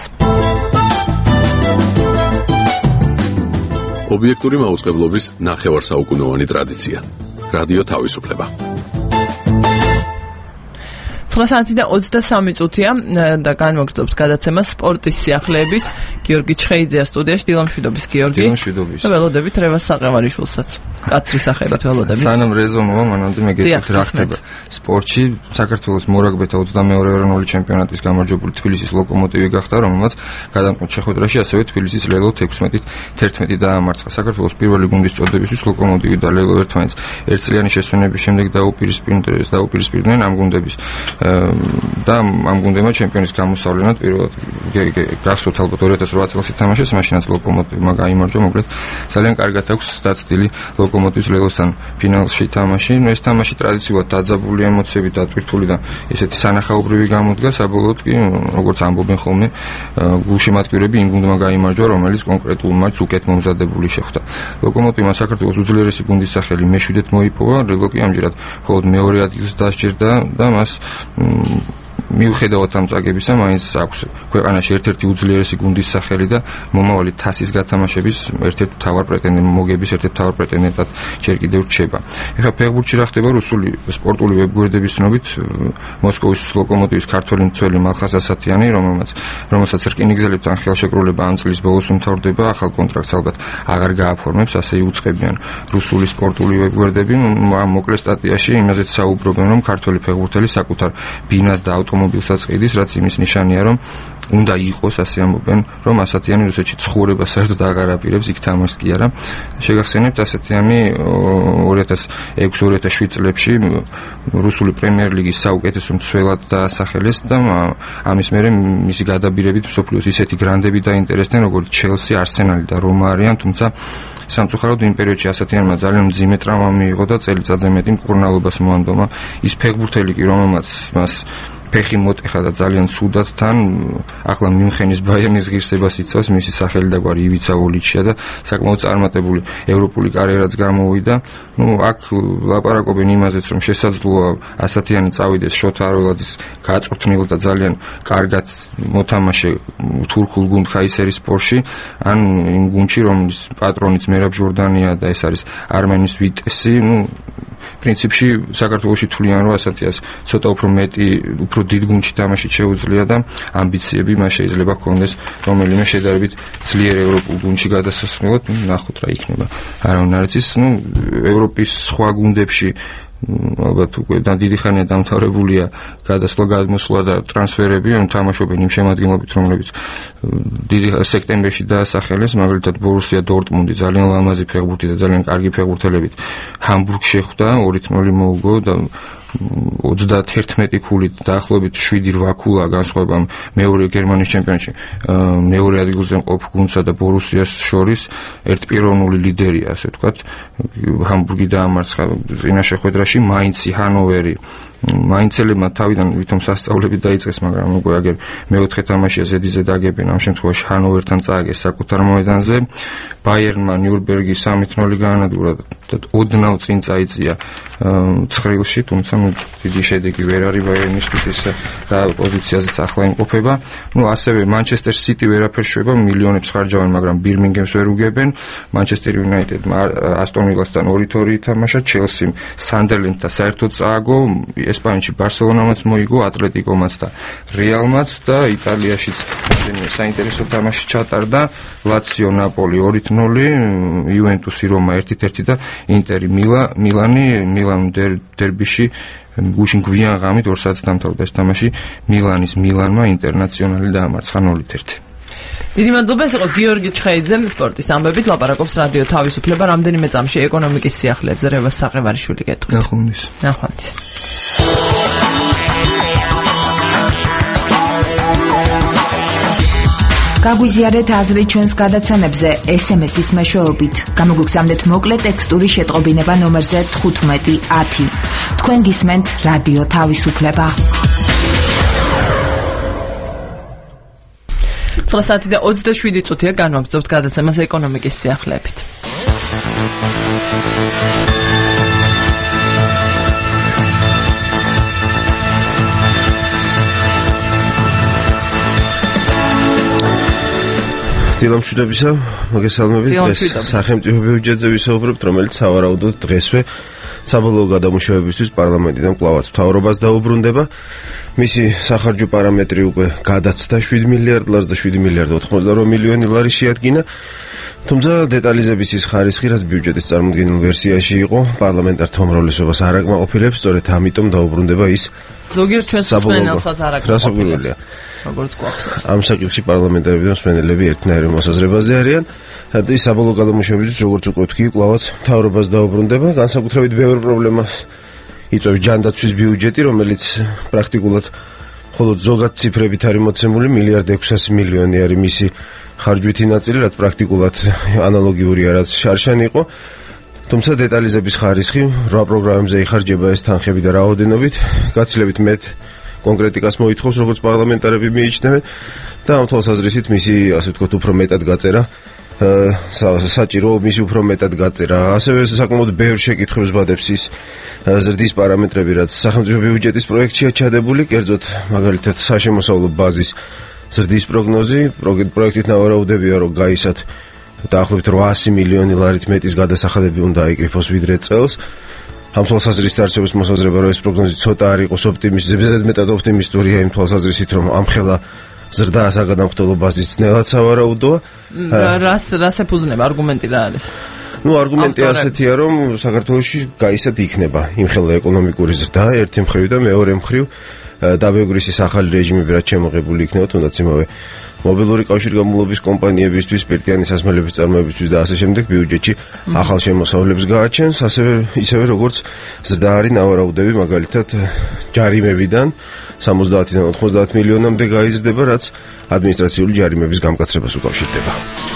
ობიექტური მაუწყებლობის ნახევარსაუკუნოვანი ტრადიცია. რადიო თავისუფლება. 9:23 და განმოგწევს გადაცემას სპორტის სიახლეებით. გიორგი ჩხეიძეა სტუდიაში, დილამშვიდობის გიორგი. დილამშვიდობის. და ველოდებით რევას საყევარიშვილსაც. კაცრი სახელით ველოდებით. სანამ რეზომოვა, მანამდე მე გეტყვით რა ხდება სპორტში. საქართველოს მორაგბეთა 22 ეროვნული ჩემპიონატის გამარჯვებული თბილისის ლოკომოტივი გახდა, რომელმაც გადამყნელ შეხვედრაში ასევე თბილისის ლელო 16-11 დაამარცხა. საქართველოს პირველი გუნდის წოდებისთვის ლოკომოტივი და ლელო ერთმანეთს ერთწლიანი შესვენების შემდეგ დაუპირისპირდნენ ამ გუნდების და ამ გუნდებმა ჩემპიონის გამოსავლენად პირველად გახსოვთ ალბათ 2008 წელს ითამაშეს, მაშინაც ლოკომოტივმა გაიმარჯვა, მოკლედ ძალიან კარგად აქვს დაცდილი ლოკომოტივის ლელოსთან ფინალში თამაში. ეს თამაში ტრადიციულად დაძაბული ემოციებით დატვირთული და ესეთი სანახაობრივი გამოდგა, საბოლოოდ კი როგორც ამბობენ ხოლმე გულშემატკივრები იმ გუნდმა გაიმარჯვა, რომელიც კონკრეტულ მატჩს უკეთ მომზადებული შეხვდა. ლოკომოტივმა საქართველოს უძლიერესი გუნდის სახელი მე-7-ით მოიპოვა, რელო კი ამჯერად მხოლოდ მეორე ადგილს დასჯერდა და მას მიუხედავად ამ წაგებისა, მაინც აქვს ქვეყანაში ერთ-ერთი უძლიერესი გუნდის სახელი და მომავალი თასის გათამაშების ერთ-ერთ მთავარ პრეტენდენტად ჯერ კიდევ რჩება. ეხლა ფეხბურთში რა ხდება რუსული სპორტული ვებგვერდების ცნობით, მოსკოვის ლოკომოტივის ქართველი მცველი მალხაზ ასათიანი, რომელსაც რკინიგზელებს ან ხელშეკრულება ამ წლის ბოლოს უმთავრდება, ახალ კონტრაქტს ალბათ აღარ გააფორმებს, ასე იუწყებიან რუსული სპორტული ვებგვერდები. ამ მოკლე სტატიაში იმაზეც საუბრობენ, რომ ქართველი ფეხბურთელი საკუთარ ბინას და ავტომობილსაც ყიდის, რაც იმის ნიშანია, რომ უნდა იყოს, ასე ამბობენ, რომ ასათიანი რუსეთში ცხოვრება საერთოდ აღარ აპირებს, იქ თამაშს კი არა. შეგახსენებთ, ასათიანი 2006-2007 წლებში რუსული პრემიერ ლიგის საუკეთესო მცველად დაასახელეს და ამის მერე მისი გადაბირებით მსოფლიოს ისეთი გრანდები დაინტერესდნენ, როგორც ჩელსი, არსენალი და რომა არიან, თუმცა სამწუხაროდ იმ პერიოდში ასათიანმა ძალიან მძიმე ტრავმა მიიღო და წელიწადზე მეტი მკურნალობას მოანდომა. ის ფეხბურთელი კი, რომელმაც მას ფეხი მოტეხა და ძალიან ცუდად თან ახლა მიუნხენის ბაიერნის ღირსებას იცავს, მისი სახელი და გვარი ივიცა ოლიჩია და საკმაოდ წარმატებული ევროპული კარიერაც გამოვიდა. აქ ლაპარაკობენ იმაზეც, რომ შესაძლოა ასათიანი წავიდეს შოთა არველაძის გაწვრთნილ და ძალიან კარგად მოთამაშე თურქულ გუნდ ხაისერის სპორში, ან იმ გუნდში, რომლის პატრონიც მერაბ ჟორდანია და ეს არის არმენის ვიტესი. პრინციპში საქართველოში თვლიან, რომ ასათიას ცოტა უფრო დიდ გუნდში თამაში შეუძლია და ამბიციები მას შეიძლება ჰქონდეს რომელიმე შედარებით ძლიერ ევროპულ გუნდში გადასასვლელად, ნახოთ რა იქნება. არავინ არ იცის, ევროპის სხვა გუნდებში ალბათ უკვე დიდი ხანია დამთავრებულია გადასვლა-გადმოსვლა და ტრანსფერები, რომ თამაშობენ იმ შემადგენლობით, რომლებიც დიდი სექტემბერში დაასახელეს, მაგალითად ბორუსია დორტმუნდი ძალიან ლამაზი ფეხბურთი და ძალიან კარგი ფეხბურთელებით ჰამბურგს შეხვდა, 2-0 მოუგო და 31 ქულით დაახლოებით 7-8 ქულა განსხვავება მეორე გერმანიის ჩემპიონატში მეორე ადგილზე მყოფ გუნდსა და ბორუსიას შორის ერთპიროვნული ლიდერია, ასე ვთქვათ. ჰამბურგი დაამარცხა წინა შეხვედრაში მაინცი, ჰანოვერი. მაინცელებმა თავიდან ვითომ სასწავლები დაიწყეს, მაგრამ უკვე აგერ მეოთხე თამაშია ზედიზე დაგებენ, ამ შემთხვევაში ჰანოვერთან წააგეს საკუთარ მოედანზე. ბაიერნმა ნიურნბერგი 3-0 გაანადგურა და ოდნავ წინ წაიწია ცხრილში, თუმცა დიდი შედეგი ვერ არის ბაიერნისთვის, ეს რა პოზიციაზეც ახლა იმყოფება. ასევე მანჩესტერ სიტი ვერაფერს შვება, მილიონებს ხარჯავენ, მაგრამ ბირმინგემს ვერ უგებენ. მანჩესტერ იუნაიტედმა ასტონ ვილასთან 2-2 ითამაშა, ჩელსიმ სანდერლენდთან საერთოდ წააგო, ესპანეთში ბარსელონამაც მოიგო, ატლეტიკომაც და რეალმაც და იტალიაშიც საინტერესო თამაში ჩატარდა. ლაციო ნაპოლი 2-0, იუვენტუსი რომა 1-1 და ინტერი მილან დერბიში გუშინ გვიან ღამით 2 საათს დამთავრდა ეს თამაში. მილანის მილანმა ინტერნაციონალი დაამარცხა 0-1. დიდი მადლობა, ეს იყო გიორგი ჩხეიძე, სპორტის ამბებით ლაპარაკობს რადიო თავისუფლება. რამდენიმე წამში ეკონომიკის სიახლეებზე რევას საყევარიშვილი გეტყვით. ნახვამდის. გაგვიზიარეთ აზრი ჩვენს გადაცემებზე SMS-ის მეშვეობით. გამოგგზავნეთ მოკლე ტექსტური შეტყობინება ნომერზე 1510. თქვენ გისმენთ რადიო თავისუფლება. 9 საათი და 27 წუთია განვაგრძობთ გადაცემას ეკონომიკის სიახლეებით. დილამშვიდობისა, მოგესალმებით. დღეს სახელმწიფო ბიუჯეტზე ვისაუბრებთ, რომელიც სავარაუდოდ დღესვე საბოლოო გადამუშავებისთვის პარლამენტიდან კვლავაც მთავრობას დაუბრუნდება. მისი სახარჯო პარამეტრი უკვე გადაცდა 7 მილიარდ ლარს და 7 მილიარდ 88 მილიონი ლარი შეადგინა. თუმცა დეტალიზების ის ხარისხი, რაც ბიუჯეტის წარმოდგენილ ვერსიაში იყო, პარლამენტართა უმრავლესობას არ აკმაყოფილებს, სწორედ ამიტომ დაუბრუნდება ის ზოგიერთ ჩვენს მსმენელსაც არ აკმაყოფილებს. როგორც გვახსოვს. ამ საკითხში პარლამენტარები და მსმენელები ერთნაირი მოსაზრებაზე არიან. და ის საბოლოო გადამუშავებისთვის, როგორც უკვე ვთქვი, კვლავაც მთავრობას დაუბრუნდება. განსაკუთრებით ბევრ პრობლემას იწვევს ჯანდაცვის ბიუჯეტი, რომელიც პრაქტიკულად მხოლოდ ზოგად ციფრებით არის მოცემული, 1.6 მილიონი არის მისი ხარჯვითი ნაწილი, რაც პრაქტიკულად ანალოგიურია რაც შარშან იყო. თუმცა დეტალიზების ხარისხი რა პროგრამებზე იხარჯება ეს თანხები და რაოდენობით გაცილებით მეტ კონკრეტიკას მოითხოვს, როგორც პარლამენტარები მიიჩნევენ და ამ თვალსაზრისით მისი, ასე ვთქვათ, უფრო მეტად გაწერა საჭირო მისი უფრო მეტად გაწერა. ასევე საკმაოდ ბევრ შეკითხვებს ვადებს ის ზრდის პარამეტრები, რაც სახელმწიფო ბიუჯეტის პროექტშია ჩადებული, კერძოდ მაგალითად საშემოსავლო ბაზის ზრდის პროგნოზი, პროექტით ნავარაუდებია, რომ გაისათ დაახლოებით 800 მილიონი ლარით მეტის გადასახადები უნდა აიკრიფოს ვიდრე წელს. ამ თვალსაზრისით არსებობს მოსაზრება, რომ ეს პროგნოზი ცოტა არ იყოს ოპტიმისტური, მეტად ოპტიმისტურია იმ თვალსაზრისით, რომ ამხელა ზრდა საგანმანათლებლო ბაზის ძნელად სავარაუდოა. რას ეფუძნება არგუმენტი რა არის? არგუმენტი ასეთია, რომ საქართველოში გაისად იქნება იმხელა ეკონომიკური ზრდა ერთი მხრივ და მეორე მხრივ დაბეგვრის ახალი რეჟიმები რაც შემოღებული იქნება, თუნდაც იმავე მობილური კავშირგამულობის კომპანიებისთვის, სპირტიანი სასმელების წარმოებისთვის და ასე შემდეგ ბიუჯეტში ახალ შემოსავლებს გააჩენს, ისევე როგორც ზრდა არის ნავარაუდები, მაგალითად ჯარიმებიდან 70-დან 90 მილიონამდე გაიზრდება, რაც ადმინისტრაციული ჯარიმების გამკაცრებას უკავშირდება.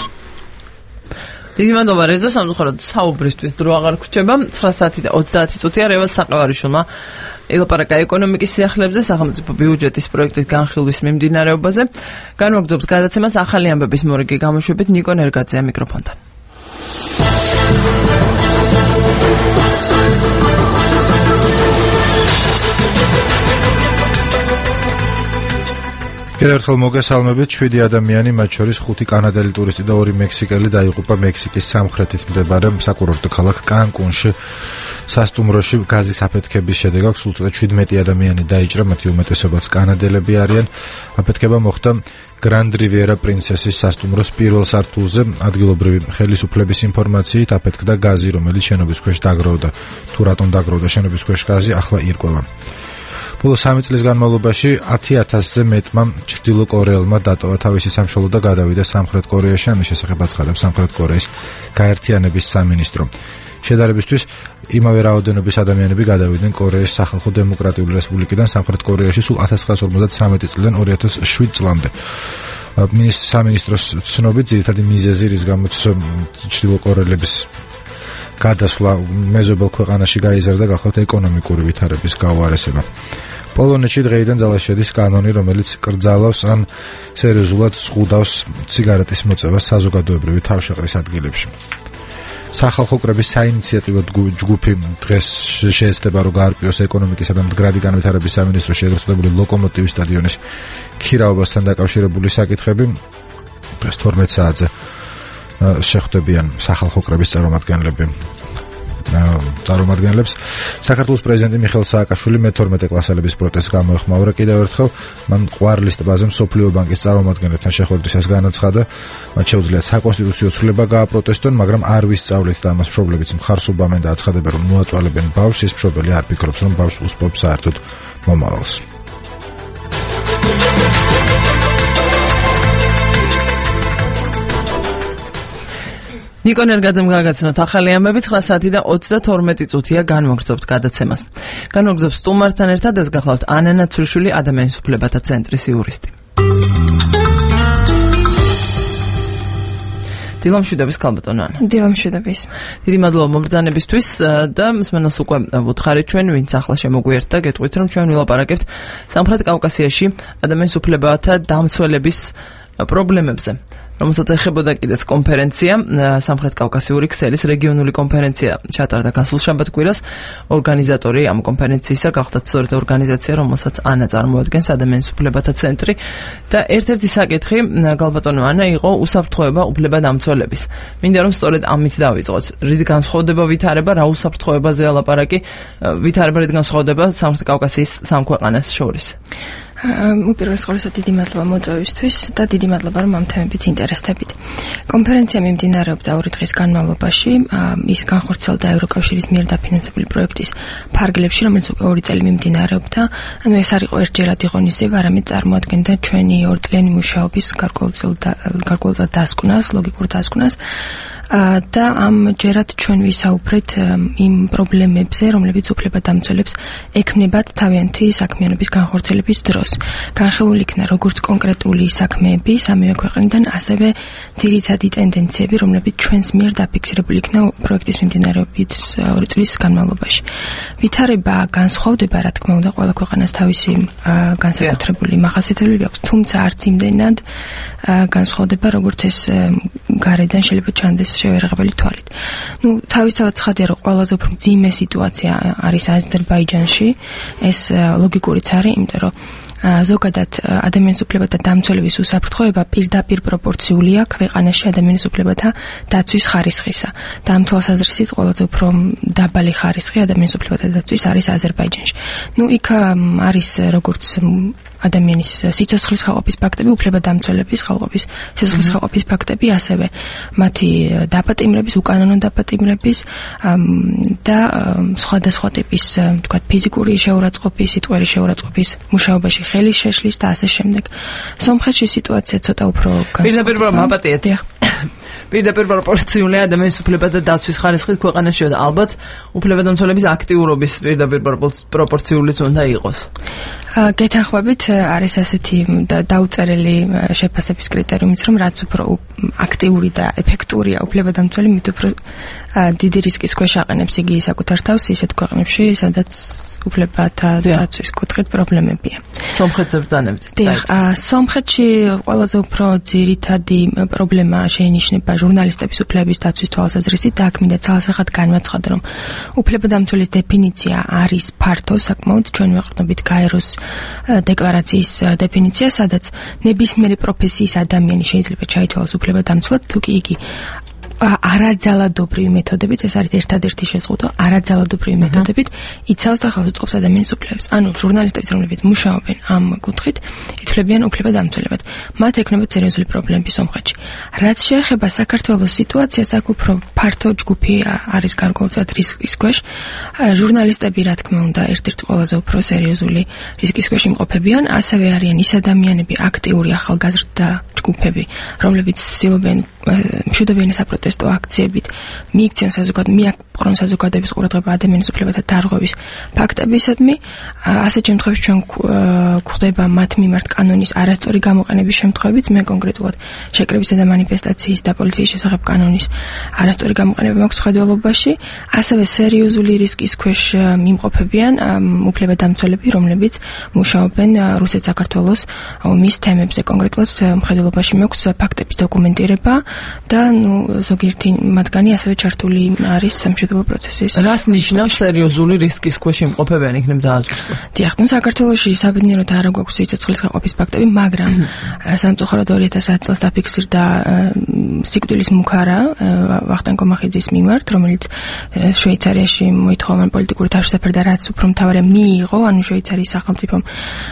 დიდი მადლობა რეზო, სამწუხაროდ საუბრისთვის დრო აღარ გვრჩება. 9 საათი და 30 წუთია რევაზ საყევარიშვილმა ელაპარაკა ეკონომიკის სიახლეებზე, სახელმწიფო ბიუჯეტის პროექტის განხილვის მიმდინარეობაზე. განვაგრძობთ გადაცემას ახალი ამბების მორიგი გამოშვებით ნიკო ნერგაძეა მიკროფონთან. კიდევ ერთხელ მოგესალმებით. 7 ადამიანი, მათ შორის 5 კანადელი ტურისტი და 2 მექსიკელი დაიღუპა მექსიკის სამხრეთით მდებარე საკურორტო ქალაქ კანკუნში. სასტუმროში გაზის აფეთქების შედეგად სულ 17 ადამიანი დაიჭრა, მათი უმეტესობაც კანადელები არიან. აფეთქება მოხდა Grand Riviera Princess-ის სასტუმროს პირველ სართულზე. ადგილობრივი ხელისუფლების ინფორმაციით აფეთქდა გაზი, რომელიც შენობის ქვეშ დაგროვდა. თუ რატომ დაგროვდა შენობის ქვეშ გაზი, ახლა ირკვევა. ბოლო 3 წლის განმავლობაში 10,000-ზე მეტმა ჩრდილო კორეელმა დატოვა თავისი სამშობლო და გადავიდა სამხრეთ კორეაში. ამის შესახებ აცხადებს სამხრეთ კორეის გაერთიანების სამინისტრო. შედარებისთვის იმავე რაოდენობის ადამიანები გადავიდნენ კორეის სახალხო დემოკრატიული რესპუბლიკიდან სამხრეთ კორეაში სულ 1953 წლიდან 2007 წლამდე. სამინისტროს ცნობით ძირითადი მიზეზი, რის გამოც ჩრდილო კორეელების გადასვლა მეზობელ ქვეყანაში გაიზარდა, გახლავთ ეკონომიკური ვითარების გაუარესება. პოლონეთში დღეიდან ძალაში შედის კანონი, რომელიც კრძალავს ან სერიოზულად ზღუდავს ციგარეტის მოწევას საზოგადოებრივი თავშეყრის ადგილებში. სახალხო კრების საინიციატივო ჯგუფი დღეს შეეცდება, რომ გაარკვიოს ეკონომიკისა და მდგრადი განვითარების სამინისტროში ეგრეთ წოდებული ლოკომოტივის სტადიონის ქირაობასთან დაკავშირებული საკითხები. დღეს 12 საათზე შეხვდებიან სახალხო კრების წარმომადგენლებს. საქართველოს პრეზიდენტი მიხეილ სააკაშვილი მე-12 კლასელების პროტესტს გამოეხმაურა. კიდევ ერთხელ მან ყვარლის ტბაზე მსოფლიო ბანკის წარმომადგენლებთან შეხვედრისას განაცხადა, მათ შეუძლიათ საკონსტიტუციო ცვლილება გააპროტესტონ, მაგრამ არ ვისწავლეთ და ამას მშობლებიც მხარს უბამენ და აცხადებენ, რომ მოაწვალებენ ბავშვს. ის მშობელი არ ფიქრობს, რომ ბავშვს უსპობს საერთოდ მომავალს. ნიკო ნერგაძემ გააგრძნოთ ახალი ამბები. 9 საათი და 32 წუთია განვაგრძობთ გადაცემას. განვაგრძობს სტუმართან ერთად ეს გახლავთ ანა ნაცურიშვილი, ადამიანის უფლებათა ცენტრის იურისტი. დილამშვიდობის ქალბატონო ანა. დილამშვიდობის. დიდი მადლობა მომბრძანებისთვის და მსმენელს უკვე ვუთხარით ჩვენ, ვინც ახლა შემოგვიერთდა, გეტყვით რომ ჩვენ ვილაპარაკებთ სამხრეთ კავკასიაში ადამიანის უფლებათა დამცველების პრობლემებზე, რომელსაც ეხებოდა კიდეც კონფერენცია, სამხრეთ კავკასიური ქსელის რეგიონული კონფერენცია ჩატარდა გასულ შაბათ-კვირას. ორგანიზატორი ამ კონფერენციისა გახდა სწორედ ორგანიზაცია, რომელსაც ანა წარმოადგენს, ადამიანის უფლებათა ცენტრი და ერთ-ერთი საკითხი გალბატონო ანა იყო უსაფრთხოება უფლებადამცველების. მინდა რომ სწორედ ამით დავიწყოთ. რით განსხვავდება ვითარება, რა უსაფრთხოებაზეა ლაპარაკი, ვითარება რით განსხვავდება სამხრეთ კავკასიის სამ ქვეყანას შორის? უპირველეს ყოვლისა დიდი მადლობა მოწვევისთვის და დიდი მადლობა რომ ამ თემებით ინტერესდებით. კონფერენცია მიმდინარეობდა 2 დღის განმავლობაში. ის განხორციელდა ევროკავშირის მიერ დაფინანსებული პროექტის ფარგლებში, რომელიც უკვე 2 წელი მიმდინარეობდა. ანუ ეს არ იყო ერთჯერადი ღონისძიება, არამედ წარმოადგენდა ჩვენი 2 წლიანი მუშაობის გარკვეულ დასკვნას, ლოგიკურ დასკვნას. და ამ ჯერად ჩვენ ვისაუბრეთ იმ პრობლემებზე, რომლებიც უფლებადამცველებს ექმნებათ თავიანთი საქმიანობის განხორციელების დროს. განხილული იქნა როგორც კონკრეტული საქმეები სამივე ქვეყნიდან, ასევე ძირითადი ტენდენციები, რომლებიც ჩვენს მიერ დაფიქსირებული იქნა პროექტის მიმდინარეობის 2 წლის განმავლობაში. ვითარება განსხვავდება, რა თქმა უნდა, ყველა ქვეყანას თავისი განსაკუთრებული მახასიათებლები აქვს, თუმცა არც იმდენად განსხვავდება, როგორც ეს გარედან შეიძლება ჩანდეს შევერაღებული თვალით. თავისთავად ცხადია, რომ ყველაზე უფრო მძიმე სიტუაცია არის აზერბაიჯანში. ეს ლოგიკურიც არის, იმიტომ რომ ზოგადად ადამიანის უფლებათა დამცველების უსაფრთხოება პირდაპირ პროპორციულია ქვეყანაში ადამიანის უფლებათა დაცვის ხარისხისა. და ამ თვალსაზრისით ყველაზე უფრო დაბალი ხარისხი ადამიანის უფლებათა დაცვის არის აზერბაიჯანში. იქ არის როგორც ადამიანის სიცოცხლის ხალხობის ფაქტები, უფლებადამცველების ხალხობის სიცოცხლის ხალხობის ფაქტები, ასევე მათი დაპატიმრების, უკანონო დაპატიმრების და სხვადასხვა ტიპის, თქვათ, ფიზიკური შეურაცხყოფის, სიტყვიერი შეურაცხყოფის მუშაობაში ხელის შეშლის და ასე შემდეგ. სომხეთში სიტუაცია ცოტა უფრო პირდაპირ მაპატიეთ. პირდაპირ პროპორციულია ადამიანის უფლებათა დაცვის ხარისხის ქვეყანაში და ალბათ უფლებადამცველების აქტიურობის პირდაპირ პროპორციულიც უნდა იყოს. გეთანხმებით, არის ასეთი დაუწერელი შეფასების კრიტერიუმიც, რომ რაც უფრო აქტიური და ეფექტურია უფლებადამცველი, მით უფრო დიდი რისკის ქვეშ აყენებს იგი საკუთარ თავს ისეთ ქვეყნებში, სადაც უფლებათა დაცვის კუთხით პრობლემებია. სომხეთზე ბრძანებთ. დიახ, სომხეთში ყველაზე უფრო ძირითადი პრობლემა შეინიშნება ჟურნალისტების უფლებების დაცვის თვალსაზრისით და აქ მინდა ცალსახად განვაცხადო, რომ უფლებადამცველის დეფინიცია არის ფართო, საკმაოდ ჩვენ ვეყრდნობით გაეროს დეკლარაციის დეფინიცია, სადაც ნებისმიერი პროფესიის ადამიანი შეიძლება ჩაითვალოს უფლებადამცველად, თუ კი იგი არაძალადობრივი მეთოდებით, ეს არის ერთადერთი შეზღუდვა, არაძალადობრივი მეთოდებით იცავს და ხალხს უწყობს ადამიანის უფლებებს. ანუ ჟურნალისტებს, რომლებიც მუშაობენ ამ კუთხით, ითვლებიან უფლებადამცველებად. მათ ექნებათ სერიოზული პრობლემები სომხეთში. რაც შეეხება საქართველოს სიტუაციას, აქ უფრო ფართო ჯგუფი არის გარკვეულწილად რისკის ქვეშ. ჟურნალისტები, რა თქმა უნდა, ერთ-ერთი ყველაზე უფრო სერიოზული რისკის ქვეშ იმყოფებიან, ასევე არიან ის ადამიანები, აქტიური ახალგაზრდა ჯგუფები, რომლებიც ცდილობენ მშვიდობიანი საპროტესტო აქციებით მიიქცნენ მიაპყრონ საზოგადოების ყურადღება ადამიანის უფლებათა დარღვევის ფაქტებისადმი. ასეთ შემთხვევებში ჩვენ გვხვდება მათ მიმართ კანონის არასწორი გამოყენების შემთხვევებიც, მე კონკრეტულად შეკრებისა და მანიფესტაციის და პოლიციის შესახებ კანონის არასწორი გამოყენება მაქვს ხედველობაში. ასევე სერიოზული რისკის ქვეშ იმყოფებიან უფლებადამცველები, რომლებიც მუშაობენ რუსეთ-საქართველოს ომის თემებზე. კონკრეტულად ხედველობაში მაქვს ფაქტების დოკუმენტირება და ზოგიერთი მათგანი ასევე ჩართული არის სამშვიდობო პროცესის. რას ნიშნავს სერიოზული რისკის ქვეშ იმყოფებიან, იქნებ დააზუსტო. დიახ, საქართველოში საბედნიეროდ არ გვაქვს სიცოცხლის ხალხობის ფაქტები, მაგრამ სამწუხაროდ 2010 წელს დაფიქსირდა სიკვდილის მუქარა ვახტანგ კომახიძის მიმართ, რომელიც შვეიცარიაში მოითხოვა მან პოლიტიკური თავშესაფარი და რაც უფრო მთავარია მიიღო, ანუ შვეიცარიის სახელმწიფომ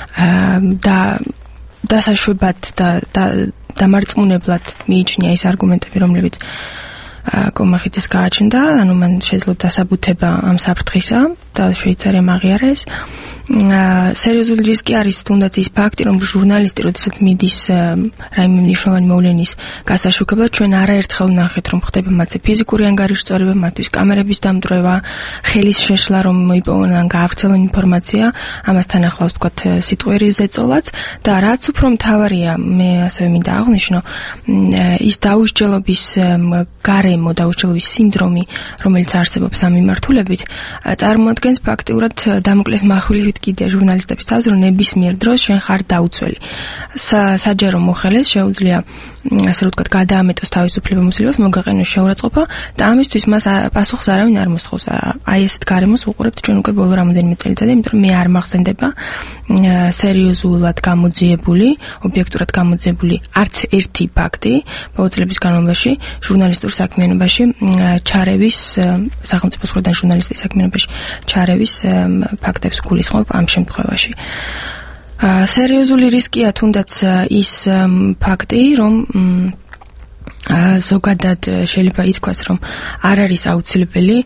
და დასაშვებად და დამარწმუნებლად მიიჩნია ის არგუმენტები, რომლებიც კომახიძეს გააჩნდა, ანუ მან შეძლო დასაბუთება ამ საფრთხისა და შვეიცარიამ აღიარა ეს. სერიოზული რისკი არის თუნდაც ის ფაქტი, რომ ჟურნალისტი, როდესაც მიდის რაიმე მნიშვნელოვანი მოვლენის გასაშუქებლად, ჩვენ არაერთხელ ვნახეთ, რომ ხდება მათზე ფიზიკური ანგარიშწორება, მათთვის კამერების დამტვრევა, ხელის შეშლა, რომ მოიპოვონ ან გაავრცელონ ინფორმაცია, ამასთან ახლავს თქვათ სიტყვიერი ზეწოლაც და რაც უფრო მთავარია, მე ასევე მინდა აღვნიშნო, ის დაუსჯელობის გარემო, დაუსჯელობის სინდრომი, რომელიც არსებობს ამ მიმართულებით, წარმოადგენს ფაქტიურად დამოკლეს მახვილივით კიდე ჟურნალისტების თავს, რომ ნებისმიერ დროს შენ ხარ დაუცველი. საჯარო მოხელეს შეუძლია ასე რომ ვთქვათ, გადაამეტოს თავისუფლება მოსილებას, მოგაყენოს შეურაცხყოფა და ამისთვის მას პასუხს არავინ არ მოსთხოვს. აი ესეთ გარემოს უყურებთ ჩვენ უკვე ბოლო რამოდენიმე წელიწადი, იმიტომ რომ მე არ მახსენდება სერიოზულად გამოძიებული, ობიექტურად გამოძიებული არც ერთი ფაქტი ბოლო წლების განმავლობაში ჟურნალისტურ საქმიანობაში ჩარევის, სახელმწიფოს მხრიდან ჟურნალისტის საქმიანობაში ჩარევის ფაქტებს გულისხმობ ამ შემთხვევაში. სერიოზული რისკია თუნდაც ის ფაქტი, რომ ზოგადად შეიძლება ითქვას, რომ არ არის აუცილებელი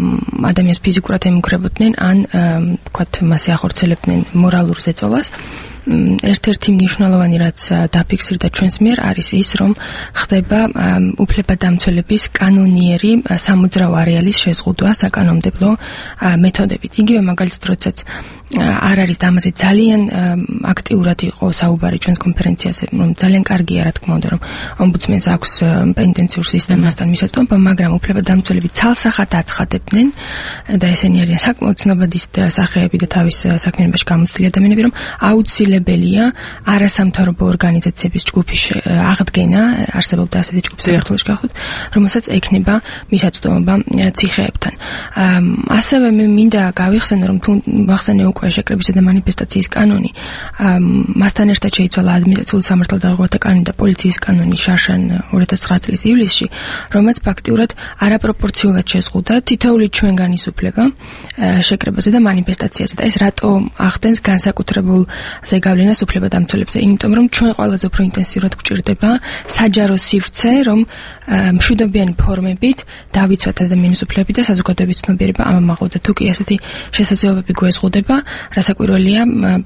ადამიანს ფიზიკურად ემუქრებოდნენ ან თქვათ მასე ახორციელებდნენ მორალურ ზეწოლას. ერთ-ერთი მნიშვნელოვანი რაც დაფიქსირდა ჩვენს მიერ არის ის, რომ ხდება უფლებადამცველების კანონიერი სამოძრაო არეალის შეზღუდვა საკანონმდებლო მეთოდებით. იგივე მაგალითად, როდესაც არ არის ამაზე ძალიან აქტიურად იყო საუბარი ჩვენს კონფერენციაზე, რომ ძალიან კარგია რა თქმა უნდა, რომ ომბუდსმენს აქვს პენტენციურ სისტემასთან მისაწვდომობა, მაგრამ უფლებადამცველები ცალსახად აცხადებდნენ და ესენი არიან საკმაოდ ცნობადი სახეები და თავის საქმიანობაში გამოცდილი ადამიანები, რომ აუცილებელია არასამთავრობო ორგანიზაციების ჯგუფის აღდგენა, არსებობდა ასეთი ჯგუფი საქართველოში გახლავთ, რომელსაც ექნება მისაწვდომობა ციხეებთან. ასევე მე მინდა გავიხსენო, რომ თუ ვახსენე შეკრებისა და მანიფესტაციის კანონი, მასთან ერთად შეიცვალა ადმინისტრაციული სამართალდარღვევათა კანონი და პოლიციის კანონი შარშან 2009 წლის ივლისში, რომელიც ფაქტიურად არაპროპორციულად შეზღუდა თითოეული ჩვენგანის უფლება შეკრებაზე და მანიფესტაციაზე. და ეს რატო ახდენს განსაკუთრებულ ზეგავლენას უფლებადამცველებზე? იმიტომ რომ ჩვენ ყველაზე უფრო ინტენსიურად გვჭირდება საჯარო სივრცე, რომ მშვიდობიანი ფორმებით დავიცვათ ადამიანის უფლებები და საზოგადოების ცნობიერება ამ ამაღლოთ. თუ კი ასეთი შესაძლებლობები გვეზღუდება, რასაკვირველია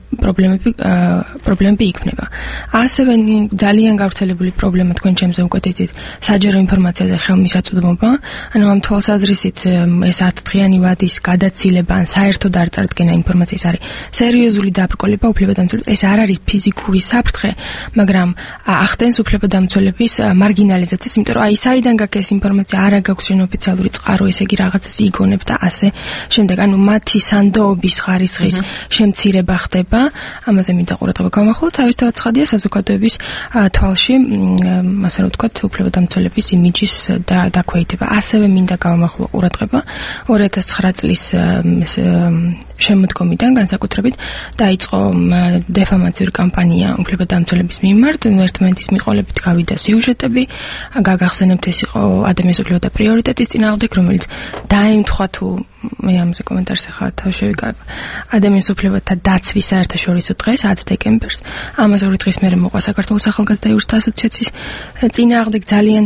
პრობლემები იქნება. ასევე ძალიან გავრცელებული პრობლემა თქვენ ჩემზე უკვე იცით საჯარო ინფორმაციაზე ხელმისაწვდომობა, ანუ ამ თვალსაზრისით ეს 10 დღიანი ვადის გადაცილება ან საერთოდ არ წარდგენა ინფორმაციის არის სერიოზული დაბრკოლება უფლებადამცველებს. ეს არ არის ფიზიკური საფრთხე, მაგრამ ახდენს უფლებადამცველების მარგინალიზაციას, იმიტომ რომ აი საიდან გაქვს ეს ინფორმაცია, არა გაქვს ოფიციალური წყარო, ესე იგი რაღაცას იგონებ და ასე შემდეგ. ანუ მათი სანდოობის ხარისხის შემცირება ხდება, ამაზე მინდა ყურადღება გავახსოვოთ. თავისთავად ცხადია საზოგადოების თვალში, ასე რომ ვთქვათ, უფლებადამცველების იმიჯის დაქვეითება. ასევე მინდა გავამახვილო ყურადღება 2009 წლის შემოდგომიდან განსაკუთრებით დაიწყო დეფამაციური კამპანია უფლებადამცველების მიმართ, ერთმანეთის მიყოლებით გავიდა სიუჟეტები, გაგახსენებთ ეს იყო ადამიანის უფლებათა პრიორიტეტის წინააღმდეგ, რომელიც დაემთხვა თუ მე ამაზე კომენტარს ახლა თავი შევიკავებ. ადამიანის უფლებათა დაცვის საერთაშორისო დღეს 10 დეკემბერს. ამაზე 2 დღის მერე მოყვა საქართველოს ახალგაზრდა იურისტთა ასოციაციის წინააღმდეგ ძალიან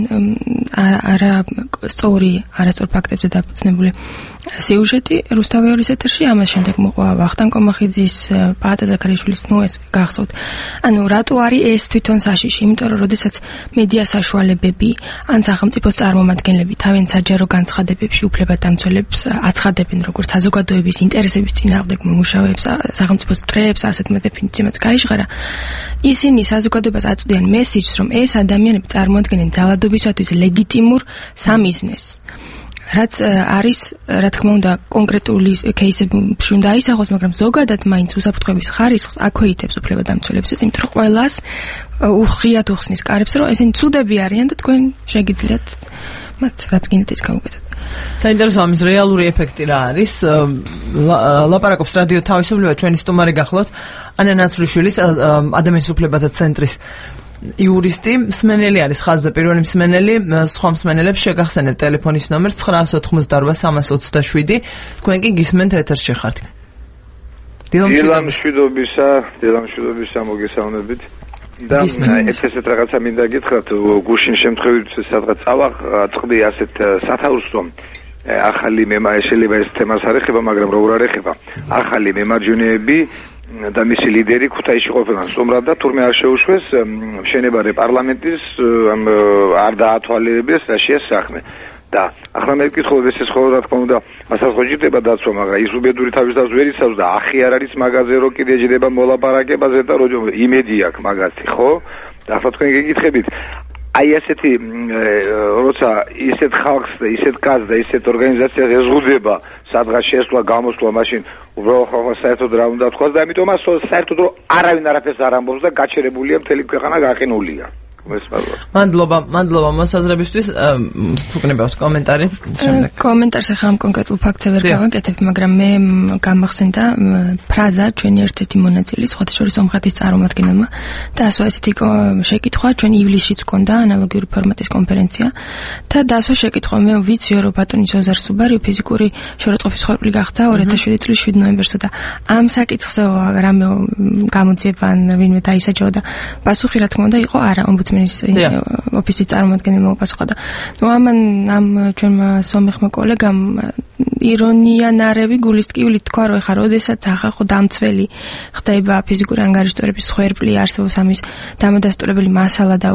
არასწორ ფაქტებზე დაფუძნებული სიუჟეტი რუსთავეორის ეთერში. ამას შემდეგ მოყვა ვახტანგ კომახიძის, პაატა ზაქარიშვილის, ეს გახსოვთ. ანუ რატო არის ეს თვითონ საშიში? იმიტომ რომ როდესაც მედია საშუალებები ან სახელმწიფოს წარმომადგენლები თავენ საჯარო განცხადებებში უფლებადამცველებს აცხადებენ როგორც საზოგადოების ინტერესების წინააღმდეგ მომუშავეებს, სახელმწიფოს წრეებს, ასეთმა დეფინიციებიც გაიჟღერა. ისინი საზოგადოებას აწვდიან მესიჯს, რომ ეს ადამიანები წარმოადგენენ ძალადობისათვის ლეგიტიმურ სამიზნეს. რაც არის, რა თქმა უნდა, კონკრეტული кейსებში უნდა აისახოს, მაგრამ ზოგადად მაინც უსაფრთხოების ხარისხს აქვეითებს უფლებადამცველებს, იმიტომ რომ ყველას უხიათ უხსნის კარებს, რომ ესენი ცუდები არიან და თქვენ შეგიძლიათ მათ რაც გინდათ ის გაუკეთოთ. საინტერესო ამის რეალური ეფექტი რა არის? ლაპარაკობს რადიო თავისუფლება, ჩვენი სტუმარი გახლავთ ანა ნაცრიშვილის ადამიანის უფლებათა ცენტრის იურისტი. მსმენელი არის ხაზზე, პირველი მსმენელი, სხვა მსმენელებს შეგახსენებ ტელეფონის ნომერს 988 თქვენ კი გისმენთ ეთერში ხართ. დილამშვიდობისა მოგესალმებით. და ესეთ რაღაცა მინდა გითხრათ, გუშინ შემთხვევით სადღაც წავაწყდი ასეთ სათაურს, რომ ახალი შეიძლება ეს თემას არ ეხება, მაგრამ როგორ არ ეხება. ახალი მემარჯვენეები და მისი ლიდერი ქუთაისში ყოფილან სტუმრად და თურმე არ შეუშვეს მშენებარე პარლამენტის არ დაათვალიერებდეს რაში ეს საქმე. და ახლა მე ვკითხულობ ეს ხო რა თქმა უნდა მასაც ხო ჭირდება დაცვა, მაგრამ ის უბედური თავის დას ვერ იცავს და ახი არ არის მაგაზე რო კიდე ჭირდება მოლაპარაკებაზე და რო იმედი აქვს მაგაზე, ხო? და ახლა თქვენ გეკითხებით აი ასეთი როცა ისეთ ხალხს და ისეთ კაცს და ისეთ ორგანიზაციას ეზღუდება სადღაც შესვლა გამოსვლა, მაშინ უბრალოდ ხალხს საერთოდ რა უნდა თქვას და ამიტომ საერთოდ რომ არავინ არაფერს არ ამბობს და გაჩერებულია მთელი ქვეყანა გაყინულია. მადლობა მოსაზრებისთვის. თუკნებავთ კომენტარი შემდეგ. კომენტარს ახლა ამ კონკრეტულ ფაქტზე ვერ გავაკეთებ, მაგრამ მე გამახსენდა ფრაზა ჩვენი ერთ-ერთი მონაწილე, სხვათა შორის ომხეთის წარმომადგენელმა და ასო ესეთი შეკითხვა ჩვენ ივლისშიც გქონდა ანალოგიური ფორმატის კონფერენცია და დასო შეკითხვა მე ვიციო რომ ბატონი სოზარ სუბარი ფიზიკური შეურაცხყოფის ხორბლი გახდა 2007 წლის 7 ნოემბერსა და ამ საკითხზე რამე გამოძიება ან ვინმე დაისაჯა და პასუხი რა თქმა უნდა იყო არა, ომბუდსმენი ოფისის წარმომადგენელი მოპასუხა და ამან ამ ჩვენმა სომეხმა კოლეგამ ირონია ნარევი გულისტკივილი თქვა რომ ეხა როდესაც ახლა ხო დამცველი ხდება ფიზიკური ანგარიშტორების ხვერპლი არსებობს ამის დამადასტურებელი მასალა და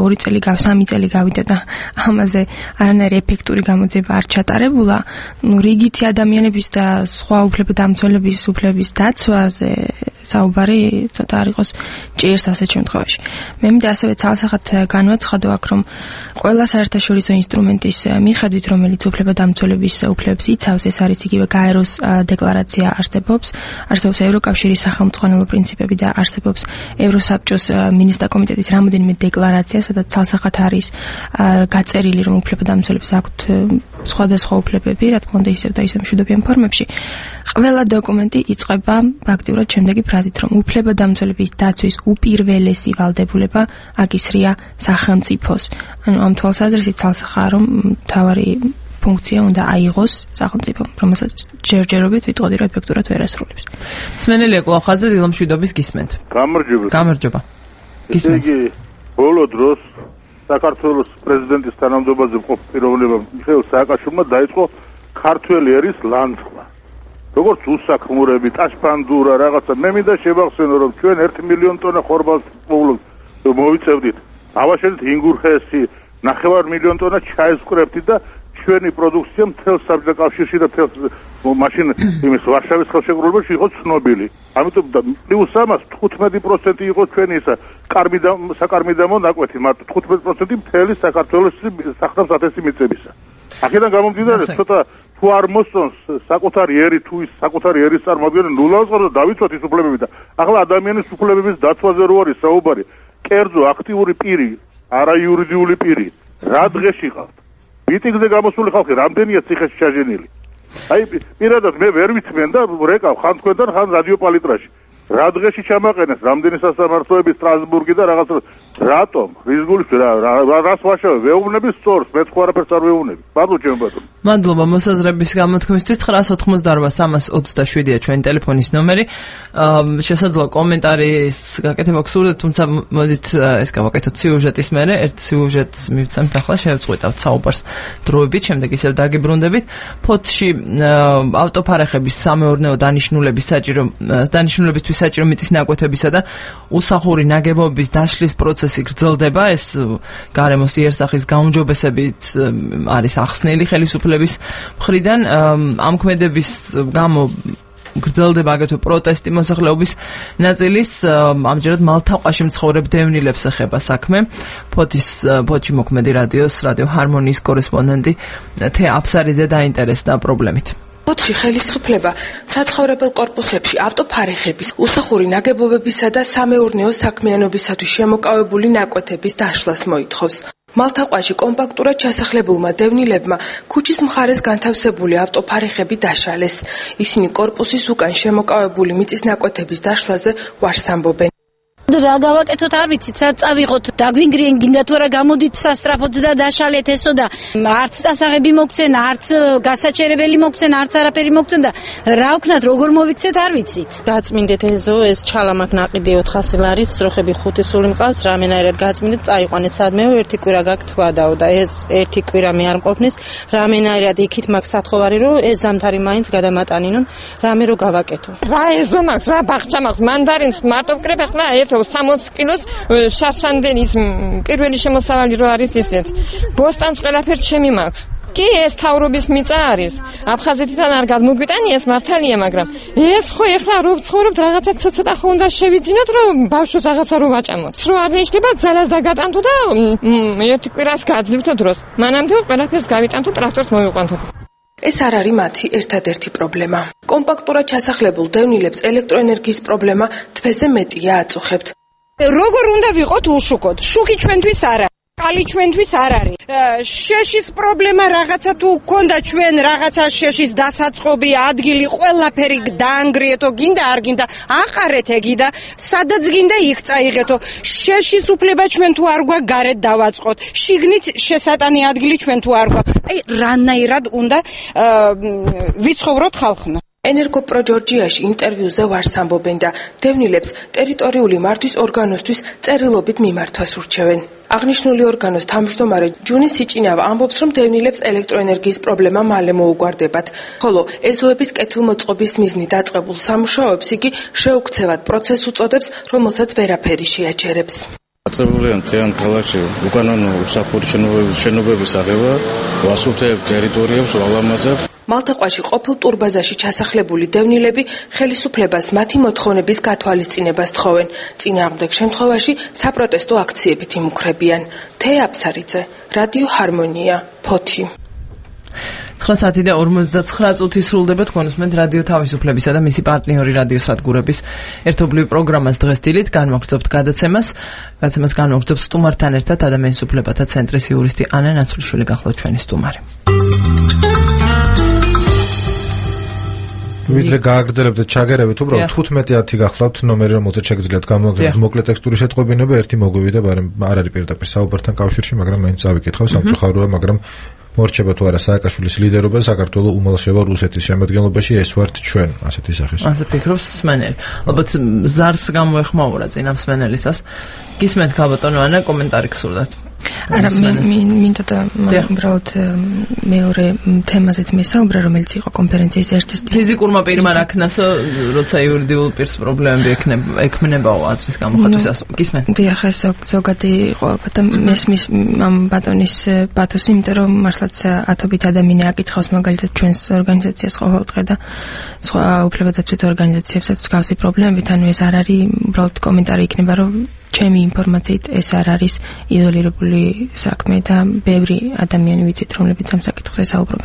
3 წელი გავიდა და ამაზე არანაირი ეფექტური გამოძიება არ ჩატარებულა, რიგითი ადამიანების და სხვა უფლებადამცველების უფლების დაცვაზე საუბარი ცოტა არ იყოს ჭირს ასეთ შემთხვევაში. მე მინდა ასევე ცალსახად განვაცხადო აქ რომ ყველა საერთაშორისო ინსტრუმენტის მიხედვით რომელიც უფლებადამცველების უფლებებს იცავს, ეს არის იგივე გაეროს დეკლარაცია არსებობს ევროკავშირის სახელმწიფო პრინციპები და არსებობს ევროსაბჭოს მინისტრთა კომიტეტის რამოდენიმე დეკლარაცია, სადაც ცალსახად არის გაწერილი რომ უფლებადამცველებს აქვთ სხვადასხვა უფლებები, რა თქმა უნდა ისევ და ისევ მშვიდობიან ფორმებში. ყველა დოკუმენტი იწყება ფაქტიურად შემდეგი ფრაზით, რომ უფლებადამცველების დაცვის უპირველესი ვალდებულება აკისრია სახელმწიფოს. ანუ ამ თვალსაზრისით ცალსახაა რომ მთავარი ფუნქცია უნდა აიღოს სახელმწიფომ, რომელსაც ჯერჯერობით ვიტყოდი რომ ეფექტურად ვერ ასრულებს. მსმენელია კვლავ-ხაზზე დილომშვიდობის გისმენთ. გამარჯობა. გისმენთ. ბოლო დროს საქართველოს პრეზიდენტის თანამდებობაზე მყოფ პიროვნება მიხეილ სააკაშვილმა დაიწყო ქართველი ერის ლანძღვა. როგორც უსაქმურები, ტაშპანდურა, რაღაცა. მე მინდა შევახსენო, რომ ჩვენ 1 მილიონ ტონა ხორბალს მოვიწევდით. ავაშენით ინგურხესი, 9 მილიონ ტონა ჩაის ვკრებდით და ჩვენი პროდუქცია მთელ საბჭოთა კავშირში და მთელ მაშინ იმის ვარშავის ხელშეკრულებაში იყო ცნობილი. ამიტომ პლუს ამას 15% იყო ჩვენი ისა საკარმიდამო ნაკვეთი, მარტო 15% მთელი საქართველოს სახნავს ათესი მიწებისა. აქედან გამომდინარე, ცოტა თუ არ მოსწონს საკუთარი ერი თუ ის საკუთარი ერის წარმოადგენელი ნულავს და დავიცვათ ის უფლებები და ახლა ადამიანის უფლებების დაცვაზე რო არის საუბარი, კერძო აქტიური პირი, არა იურიდიული პირი, რა დღეში ყავთ? მიტინგზე გამოსული ხალხი რამდენია ციხეში ჩაჟენილი? აი პირადად მე ვერ ვიცმენ და რეკავ ხან თქვენთან ხან რადიო პალიტრაში. რა დღეში ჩამაყენეს რამდენი სასამართლოები სტრასბურგი და რაღაც რატომ? რის გულით რას ვაშავე? ვეუბნები სწორს, მე სხვა არაფერს არ ვეუბნები. პარლო ჩემ ბატონო. მადლობა მოსაზრების გამოთქმისთვის. 988-27-ია ჩვენი ტელეფონის ნომერი. შესაძლოა კომენტარის გაკეთება გსურდეთ, თუმცა მოდით ეს გავაკეთოთ სიუჟეტის მერე. ერთ სიუჟეტს მივცემთ ახლა, შევწყვეტავთ საუბარს დროებით, შემდეგ ისევ დაგიბრუნდებით. ფოთში ავტოფარეხების სამეურნეო დანიშნულებისთვის საჭირო მიწის ნაკვეთებისა და უსახური ნაგებობის დაშლის პროცესი გრძელდება. ეს გარემოს იერსახის გაუმჯობესებით არის ახსნელი ხელისუფლების მხრიდან. ამ ქმედების გამო გრძელდება აგრეთვე პროტესტი მოსახლეობის ნაწილის. ამჯერად მალთაყვაში მცხოვრებ დევნილებს ეხება საქმე. ფოთში მოქმედი რადიო ჰარმონიის კორესპონდენტი თე აფსარიძე დაინტერესდა პრობლემით. ფოთში ხელისუფლება საცხოვრებელ კორპუსებში ავტოფარეხების, უსახური ნაგებობებისა და სამეურნეო საქმიანობისათვის შემოკავებული ნაკვეთების დაშლას მოითხოვს. მალთაყვაში კომპაქტურად ჩასახლებულმა დევნილებმა ქუჩის მხარეს განთავსებული ავტოფარეხები დაშალეს. ისინი კორპუსის უკან შემოკავებული მიწის ნაკვეთების დაშლაზე ვარს ამბობენ. რა გავაკეთოთ არ ვიცით, სად წავიღოთ, დაგვინგრიენ, გინდა თუ არა გამოდით სასწრაფოდ და დაშალეთ ესო და არც წასაღები მოგცენ, არც გასაჩერებელი მოგცენ, არც არაფერი მოგცენ და რა ვქნათ, როგორ მოვიქცეთ არ ვიცით. გაწმინდეთ ეზო, ეს ჩალამაკ ნაყიდი 400 ლარის, სროხები 5 სული მყავს, რამენაირად გაწმინდეთ, წაიყვანეთ სადმეო, ერთი კვირა გაგთვადაო და ეს ერთი კვირა მე არ მყოფნის, რამენაირად იქით მაგ სათხოვარი რომ ეს ზამთარი მაინც გადამატანინონ, რამე რო გავაკეთო. რა ეზო მაქვს, რა ბაღჩა მაქვს, მანდარინს მარტო ვკრებ ახლა 60 კილოს შასანდენის პირველი შემოსავალი რო არის ისეც. ბოსტანს ყველაფერს ჩემი მაქვს. კი ეს თავრობის მიწა არის. აფხაზეთიდან არ გადმოგვიტანიეს მართალია, მაგრამ ეს ხო ეხლა რო ვცხოვრობთ რაღაცა ცოტა ხო უნდა შევიძინოთ რომ ბავშვს რაღაცა რო ვაჭამოთ. რო არ ნიშნება ძალას დაგატანთო და ერთი კვირას გაძლივთო დროს. მანამდე ყველაფერს გავიტანთო, ტრაქტორს მოვიყვანთო. ეს არ არის მათი ერთადერთი პრობლემა. კომპაქტურად ჩასახლებულ დევნილებს ელექტროენერგიის პრობლემა თვეზე მეტია აწუხებთ. როგორ უნდა ვიყოთ უშუქოთ? შუქი ჩვენთვის არა. კალი ჩვენთვის არ არის. შეშის პრობლემა რაღაცა თუ გქონდა ჩვენ რაღაცა შეშის დასაწყობი ადგილი ყველაფერი დაანგრიეთო, გინდა არ გინდა აყარეთ ეგი და სადაც გინდა იქ წაიღეთო. შეშის უფლება ჩვენ თუ არ გვაქვს გარეთ დავაწყოთ. შიგნით შესატანი ადგილი ჩვენ თუ არ გვაქვს. აი რანაირად უნდა ვიცხოვროთ ხალხნა. ენერგოპრო ჯორჯიაში ინტერვიუზე ვარს ამბობენ და დევნილებს ტერიტორიული მართვის ორგანოსთვის წერილობით მიმართვას ურჩევენ. აღნიშნული ორგანოს თავმჯდომარე ჯუნი სიჭინავა ამბობს, რომ დევნილებს ელექტროენერგიის პრობლემა მალე მოუგვარდებათ, ხოლო ეზოების კეთილმოწყობის მიზნით დაწყებულ სამუშაოებს იგი შეუქცევად პროცესს უწოდებს, რომელსაც ვერაფერი შეაჩერებს. Აწეულია მთლიან ქალაქში უკანონო უსაფური შენობების აღება, ვასუფთებ ტერიტორიებს ვალამაზებ. მალთაყვაში ყოფილ ტურბაზაში ჩასახლებული დევნილები ხელისუფლებას მათი მოთხოვნების გათვალისწინებას თხოვენ. წინააღმდეგ შემთხვევაში საპროტესტო აქციებით იმუქრებიან. თეა აფსარიძე, რადიო ჰარმონია, ფოთი. 9:49 წუთი სრულდება თქვენ უსმენთ რადიო თავისუფლებისა და მისი პარტნიორი რადიო სადგურების ერთობლივ პროგრამას დღეს დილით განვაგრძობთ გადაცემას განვაგრძობთ სტუმართან ერთად ადამიანის უფლებათა ცენტრის იურისტი ანა ნაცულიშვილი გახლავთ ჩვენი სტუმარი. ვიდრე გააგრძელებთ ჩაგერებით უბრალოდ 15-10 გახლავთ ნომერი რომელზეც შეგიძლიათ გამოგზავნოთ მოკლე ტექსტური შეტყობინება ერთი მოგვივიდა არ არის პირდაპირ საუბართან კავშირში მაგრამ მაინც წავიკითხავ სამწუხაროა მაგრამ მორჩება თუ არა სააკაშვილის ლიდერობა საქართველოს უმალშევა რუსეთის შემადგენლობაში ეს ვართ ჩვენ ასეთი სახის. ასე ფიქრობს მსმენელი. ალბათ ზარს გამოეხმაურა წინა მსმენელისას. გისმენთ ქალბატონო ანა კომენტარი გსურდათ. არა მინდა და უბრალოდ მეორე თემაზეც მესაუბრა რომელიც იყო კონფერენციის ერთ-ერთი ფიზიკურმა პირმა რაქნასო როცა იურიდიულ პირს პრობლემები ექმნებაო აზრის გამოხატვისას გისმენთ. დიახ ეს ზოგადი იყო ალბათ და მესმის ამ ბატონის პათოსი იმიტომ რომ მართლაც ათობით ადამიანი აკითხავს მაგალითად ჩვენს ორგანიზაციას ყოველდღე და სხვა უფლებადაცვით ორგანიზაციებსაც მსგავსი პრობლემებით ანუ ეს არ არის უბრალოდ კომენტარი იქნება რომ ჩემი ინფორმაციით ეს არ არის იზოლირებული საქმე და ბევრი ადამიანი ვიცით რომლებიც ამ საკითხზე საუბრობენ.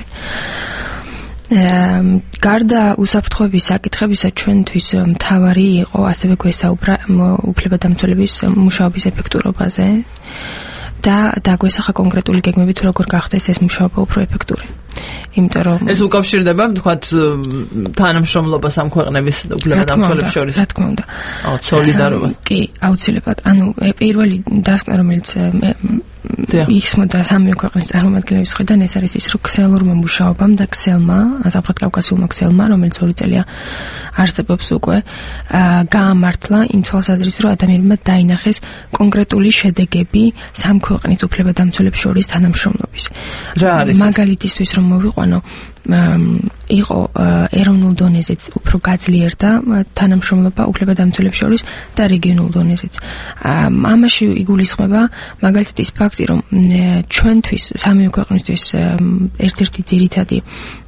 გარდა უსაფრთხოების საკითხებისა ჩვენთვის მთავარი იყო ასევე გვესაუბრა უფლებადამცველების მუშაობის ეფექტურობაზე და დაგვესახა კონკრეტული გეგმები თუ როგორ გახდეს ეს მუშაობა უფრო ეფექტური. იმიტომ რომ ეს უკავშირდება თქვათ თანამშრომლობას ამ ქვეყნების უფლებადამცველებს შორის. რა თქმა უნდა. სოლიდარობას. კი, აუცილებლად. ანუ პირველი დასკვნა რომელიც იხსმოდა სამი ქვეყნის წარმომადგენლების მხრიდან ეს არის ის რომ ქსელურმა მუშაობამ და ქსელმა, საფრანგეთკავკასიულმა ქსელმა, რომელიც 2 წელია არსებობს უკვე, გაამართლა იმ თვალსაზრისით რომ ადამიანებმა დაინახეს კონკრეტული შედეგები სამ ქვეყნის უფლებადამცველებს შორის თანამშრომლობის. რა არის? მაგალითისთვის რომ მოვიყვანო იყო ეროვნულ დონეზეც უფრო გაძლიერდა თანამშრომლობა უფლებადამცველებს შორის და რეგიონულ დონეზეც. ამაში იგულისხმება მაგალითად ის ფაქტი, რომ ჩვენთვის სამი ქვეყნისთვის ერთ-ერთი ძირითადი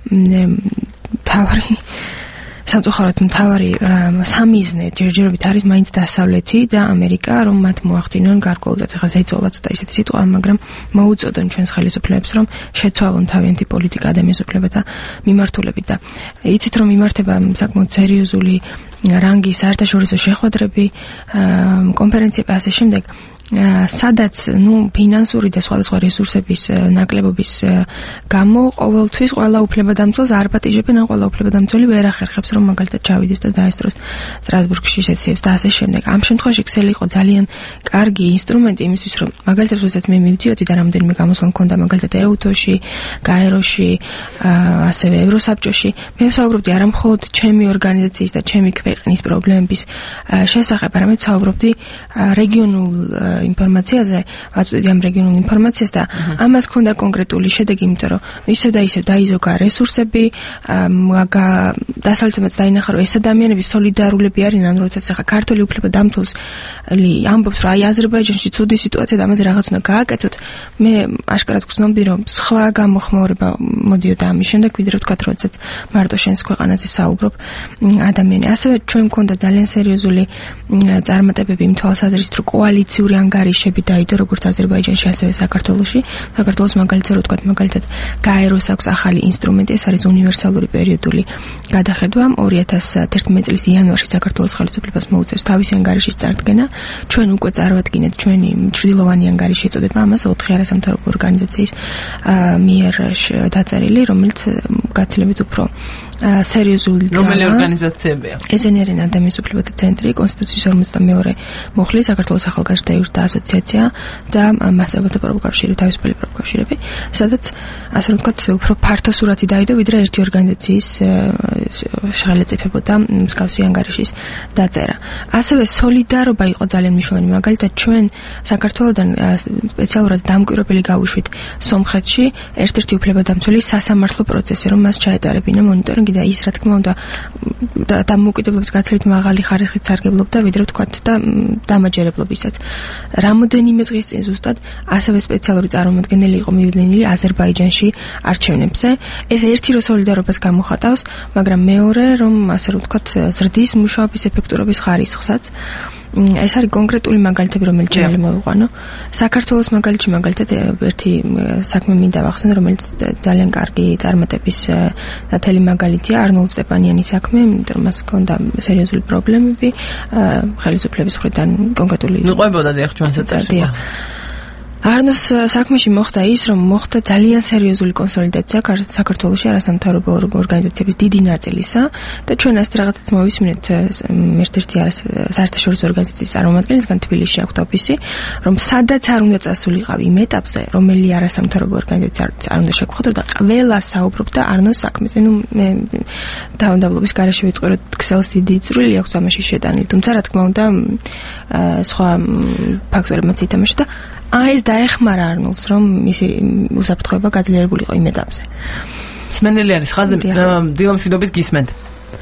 თავარი სამწუხაროდ მთავარი სამიზნე ჯერჯერობით არის მაინც დასავლეთი და ამერიკა, რომ მათ მოახდინონ გარკვეულწილად ახლა ზეწოლა ცოტა ისეთი სიტყვა, მაგრამ მოუწოდონ ჩვენს ხელისუფლებებს, რომ შეცვალონ თავიანთი პოლიტიკა ადამიანის უფლებათა მიმართულებით და იცით რომ იმართება საკმაოდ სერიოზული რანგის საერთაშორისო შეხვედრები, კონფერენციები ასე შემდეგ. სადაც ფინანსური და სხვადასხვა რესურსების ნაკლებობის გამო ყოველთვის ყველა უფლებადამცველს არ პატიჟებენ ან ყველა უფლებადამცველი ვერ ახერხებს რომ მაგალითად ჩავიდეს და დაესწროს სტრასბურგში შეცდებს და ასე შემდეგ. ამ შემთხვევაში ქსელი იყო ძალიან კარგი ინსტრუმენტი იმისთვის რომ მაგალითად როდესაც მე მივდიოდი და რამდენიმე გამოსვლა მქონდა მაგალითად ეუთოში, გაეროში, ასევე ევროსაბჭოში, მე ვსაუბრობდი არა მხოლოდ ჩემი ორგანიზაციის და ჩემი ქვეყნის პრობლემების შესახებ, არამედ ვსაუბრობდი რეგიონულ ინფორმაციაზე, ვაწვდიდი ამ რეგიონულ ინფორმაციას და ამას ჰქონდა კონკრეტული შედეგი, იმიტომ რომ ისევ და ისევ დაიზოგა რესურსები, დასავლეთმაც დაინახა, რომ ეს ადამიანები სოლიდარულები არიან, ან როდესაც ახლა ქართული უფლებადამცველს ამბობს, რომ აი აზერბაიჯანში ცუდი სიტუაცია და ამაზე რაღაც უნდა გააკეთოთ, მე აშკარად გრძნობდი, რომ სხვა გამოხმაურება მოდიოდა ამის შემდეგ, ვიდრე ვთქვათ, როდესაც მარტო შენს ქვეყანაზე საუბრობ ადამიანი. ასევე ჩვენ მქონდა ძალიან სერიოზული წარმატებები იმ თვალსაზრისით, რომ კოალიციური ანგარიშები დაიდო როგორც აზერბაიჯანში, ასევე საქართველოში. საქართველოს მაგალითად რო ვთქვათ, მაგალითად გაეროს აქვს ახალი ინსტრუმენტი, ეს არის უნივერსალური პერიოდული გადახედვა. 2011 წლის იანვარში საქართველოს ხელისუფლებას მოუწევს თავისი ანგარიშის წარდგენა. ჩვენ უკვე წარვადგინეთ ჩვენი ჭრილოვანი ანგარიში ეწოდება ამას 4 არასამთავრობო ორგანიზაციის მიერ დაწერილი, რომელიც გაცილებით უფრო სერიოზული ძალა. რომელი ორგანიზაციებია? ეზენერიან ადამიანის უფლებათა ცენტრი, კონსტიტუციის 52 მუხლი, საქართველოს ახალგაზრდა იურისტთა ასოციაცია და მასწავლებელთა პროფკავშირი, თავისუფალი პროფკავშირები, სადაც ასე ვთქვათ, უფრო ფართო სურათი დაიდო, ვიდრე ერთი ორგანიზაციის შეღელეწიფებოდა მსგავსი ანგარიშის დაწერა. ასევე სოლიდარობა იყო ძალიან მნიშვნელოვანი, მაგალითად ჩვენ საქართველოსთან სპეციალურად დამკვირვებელი გავუშვით სომხეთში ერთ-ერთი უფლებადამცველი სასამართლო პროცესი, რომ მას ჩაეტარებინა მონიტორინგი და ის რა თქმა უნდა დამოუკიდებლობის გაცილებით მაღალი ხარისხით სარგებლობდა, ვიდრე ვთქვათ და დამაჯერებლობისაც. რამოდენიმე დღის წინ ზუსტად ასევე სპეციალური წარმომადგენელი იყო მივიდნენ აზერბაიჯანში არჩევნებზე. ეს ერთი რო სოლიდარობას გამოხატავს, მაგრამ მეორე რომ ასე ვთქვათ ზრდის მუშაობის ეფექტურობის ხარისხსაც. ეს არის კონკრეტული მაგალითები, რომელიც შეიძლება მოვიყვანო. საქართველოს მაგალითად ერთი საქმე მინდა ვახსენო, რომელიც ძალიან კარგი წარმატების ნათელი მაგალითია, არნოლდ სტეპანიანის საქმე, იმიტომ რომ მას ჰქონდა სერიოზული პრობლემები ხელისუფლების მხრიდან კონკრეტული. მიყვებოდა დიახ ჩვენს წარსულში. არნოს საქმეში მოხდა ის, რომ მოხდა ძალიან სერიოზული კონსოლიდაცია საქართველოში არასამთავრობო ორგანიზაციების დიდი ნაწილისა და ჩვენ ასეთ რაღაცას მოვისმინეთ ერთ-ერთი საერთაშორისო ორგანიზაციის წარმომადგენლისგან თბილისში აქვთ ოფისი, რომ სადაც არ უნდა წასულიყავი იმ ეტაპზე, რომელი არასამთავრობო ორგანიზაცია არ უნდა შეგხვდო და ყველა საუბრობდა არნოს საქმეზე. ნუ მე დაუნდაბლობის გარეშე ვიტყვი, რომ ქსელს დიდი წვრილი აქვს ამაში შეტანილი, თუმცა რა თქმა უნდა სხვა ფაქტორებიც ითამაშა და ეს დაეხმარა არნოლდს, რომ მისი უსაფრთხოება გაძლიერებულიყო იმ ეტაპზე. სმენელი არის ხაზი, დილამშვიდობის გისმენთ.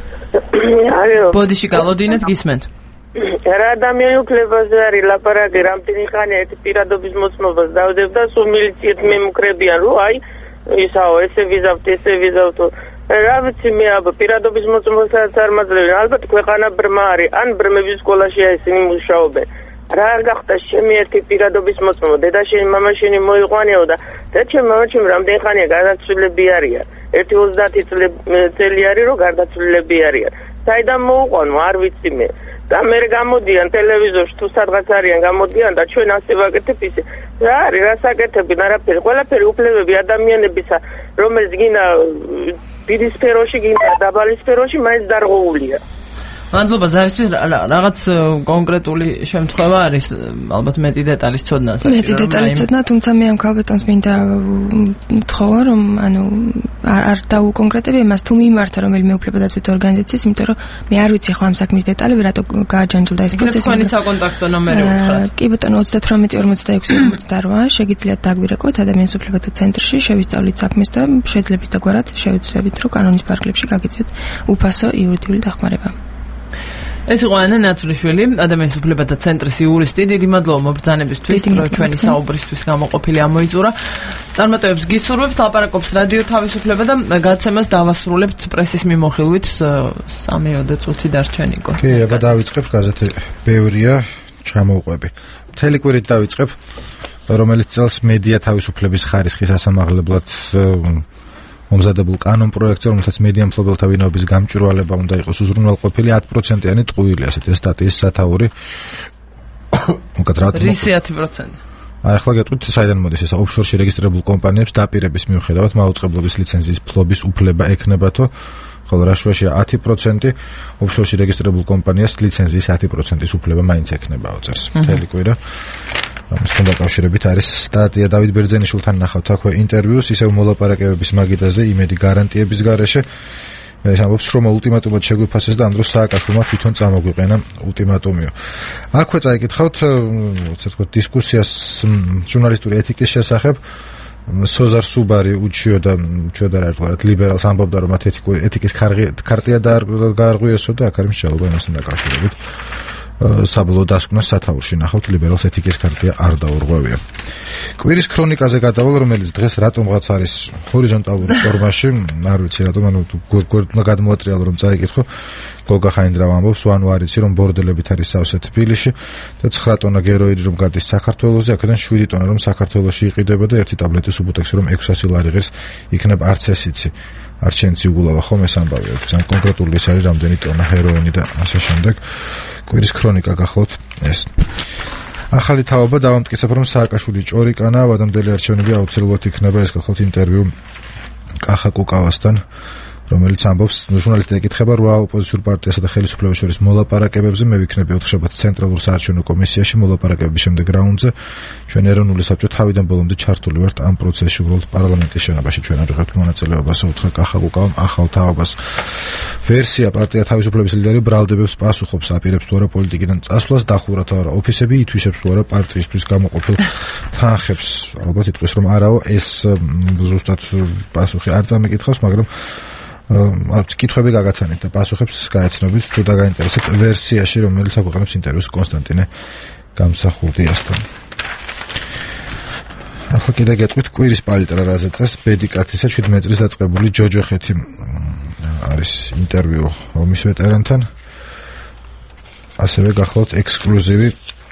ბოდიში კალოდინეთ გისმენთ. რა ადამიანი უფლებაზე არის ლაპარაკი, რამდენი ხანია ეს პირადობის მოწმობას დავდებდა, სულ მილიციით მემუქრებიან, რომ აი ისაო, ესე ვიზავთ. რა ვიცი მე აბა პირადობის მოწმობასაც არ მაძლევენ. ალბათ ქვეყანა ბრმა არის, ან ბრმების სკოლაშია ისინი მუშაობენ. რა არ გახდა შემი ერთი პირადობის მოწმობა, დედაშენი, მამაშენი მოიყვანეო და ჩემ მამაჩემ რამდენი ხანია გარდაცვლილები არიან. 30 წელი არის რომ გარდაცვლილები არიან. საიდან მოუყვანო, არ ვიცი მე. და მე გამოდიან ტელევიზორში თუ სადღაც არიან გამოდიან და ჩვენ ასე ვაკეთებ ისე. რა არის, რა საკეთებინ, არაფერი, ყველაფერი უფლებები ადამიანებისა, რომელიც გინდა დიდი სფეროში, გინდა დაბალი სფეროში, მაინც დარღვეულია. მადლობა ზარისთვის, რაღაც კონკრეტული შემთხვევა არის, ალბათ მეტი დეტალის ცოდნა. მეტი დეტალის ცოდნა, თუმცა მე ამ ქალბატონს მინდა ვთხოვო, რომ არ დაუკონკრეტები იმას, თუ მიმართა რომელიმე უფლებადაცვითი ორგანიზაციის, იმიტომ რომ მე არ ვიცი ხო ამ საქმის დეტალები, რატო გააჯანჯულდა ეს პროცესი. თქვენი საკონტაქტო ნომერი უთხრათ. კი ბატონო 38 46 58 შეგიძლიათ დაგვირეკოთ ადამიანის უფლებათა ცენტრში, შევისწავლით საქმეს და შეძლებთ და გვარად შევიცვლებით, რომ კანონის ფარგლებში გაგიწევთ უფასო იურიდიული დახმარება. ეს იყო ანა ნაცვლიშვილი, ადამიანის უფლებათა ცენტრის იურისტი. დიდი მადლობა მობრძანებისთვის, რომ ჩვენი საუბრისთვის გამოყოფილი ამოიწურა. წარმატებებს გისურვებთ, ლაპარაკობს რადიო თავისუფლება და გაცემას დავასრულებთ პრესის მიმოხილვით 3-4 წუთი დარჩენიკო. კი, აბა დავიწყებ, გაზეთი ბევრია, ჩამოვყვები. მთელი კვირით დავიწყებ, რომელიც წელს მედია თავისუფლების ხარისხის ასამაღლებლად მომზადებულ კანონ პროექტზე, რომელთაც მედია მფლობელთა ვინაობის გამჭვირვალება უნდა იყოს უზრუნველყოფილი 10%-იანი ტყუილი, ასეთი სტატიის სათაური. რისი 10%? ახლა გეტყვით, საიდან მოდის ეს ოფშორში რეგისტრირებულ კომპანიებს დაპირების მიუხედავად მაუწყებლობის ლიცენზიის ფლობის უფლება ექნებათო, ხოლო რაშვაშია 10%, ოფშორში რეგისტრირებულ კომპანიას ლიცენზიის 10%-ის უფლება მაინც ექნებაო წერს. მთელი კვირა. ამასთან დაკავშირებით არის სტატია დავით ბერძენიშვილთან ნახავთ აქვე ინტერვიუს, ისევ მოლაპარაკებების მაგიდაზე, იმედი გარანტიების გარეშე. ეს ამბობს, რომ ულტიმატუმად შეგვიფასეს და ამ დროს სააკაშვილმა თვითონ წამოგვიყენა ულტიმატუმიო. აქვე წაიკითხავთ, ასე ვთქვათ, დისკუსიას ჟურნალისტური ეთიკის შესახებ. სოზარ სუბარი უჩიოდა რა ვთქვათ, ლიბერალს ამბობდა, რომ მათ ეთიკის ქარტია გაარღვიესო და აქ არის მსჯელობა იმასთან დაკავშირებით. საბოლოო დასკვნას სათაურში ნახავთ, ლიბერალს ეთიკის ქარტია არ დაურღვევია. კვირის ქრონიკაზე გადავალ, რომელიც დღეს რატომღაც არის ჰორიზონტალურ ფორმაში, არ ვიცი რატომ, გვერდმა გადმოატრიალა რომ წაიკითხო. გოგა ხაინდრავ ამბობს, არ იცი რომ ბორდელებით არის სავსე თბილისში და 9 ტონა გეროიდი რომ გადის საქართველოზე, აქედან 7 ტონა რომ საქართველოში იყიდება და 1 ტაბლეტის უბუთექს რომ 600 ლარი ღირს იქნებ არც ეს იცი. არჩენცი უგულავა ხომ ეს ამბავია. ძალიან კონკრეტული ის არის რამდენი ტონა ჰეროინი და ასე შემდეგ. კვირის ქრონიკა გახლავთ ეს. ახალი თაობა დავამტკიცებ რომ სააკაშვილი ჭორიკანა, ადამდელი არჩევნები აუცილებლად იქნება, ეს გახლავთ ინტერვიუ კახა კუკავასთან. რომელიც ამბობს, ჟურნალისტი ეკითხება 8 ოპოზიციურ პარტიასა და ხელისუფლებას შორის მოლაპარაკებებზე. მე ვიქნები 4 შაბათს ცენტრალურ საარჩევნო კომისიაში მოლაპარაკებების შემდეგ რაუნდზე. ჩვენ ეროვნული საბჭო თავიდან ბოლომდე ჩართული ვართ ამ პროცესში, უბრალოდ პარლამენტის შენობაში ჩვენ არ ვიღებთ მონაწილეობას, უთხრა კახაკუკამ ახალ თაობას. ვერსია პარტია თავისუფლების ლიდერი ბრალდებებს პასუხობს, აპირებს თუ არა პოლიტიკიდან წასვლას, დახურა თუ არა ოფისები, ითვისებს თუ არა პარტიისთვის გამოყოფილ თანხებს. ალბათ იტყვის რომ არაო, ეს ზუსტად პასუხი არ წამიკითხავს, მაგრამ კითხვები გაგაცანით და პასუხებს გაეცნობით თუ დაგაინტერესებთ ვერსიაში, რომელიც აგვაყენებს ინტერვიუს კონსტანტინე გამსახურდიასთან. ახლა კიდე გეტყვით კვირის პალიტრა რაზე წეს ბედი კაცისა 17 წლის დაწყებული ჯოჯოხეთი არის ინტერვიუ ომის ვეტერანთან. ასევე გახლავთ ექსკლუზივი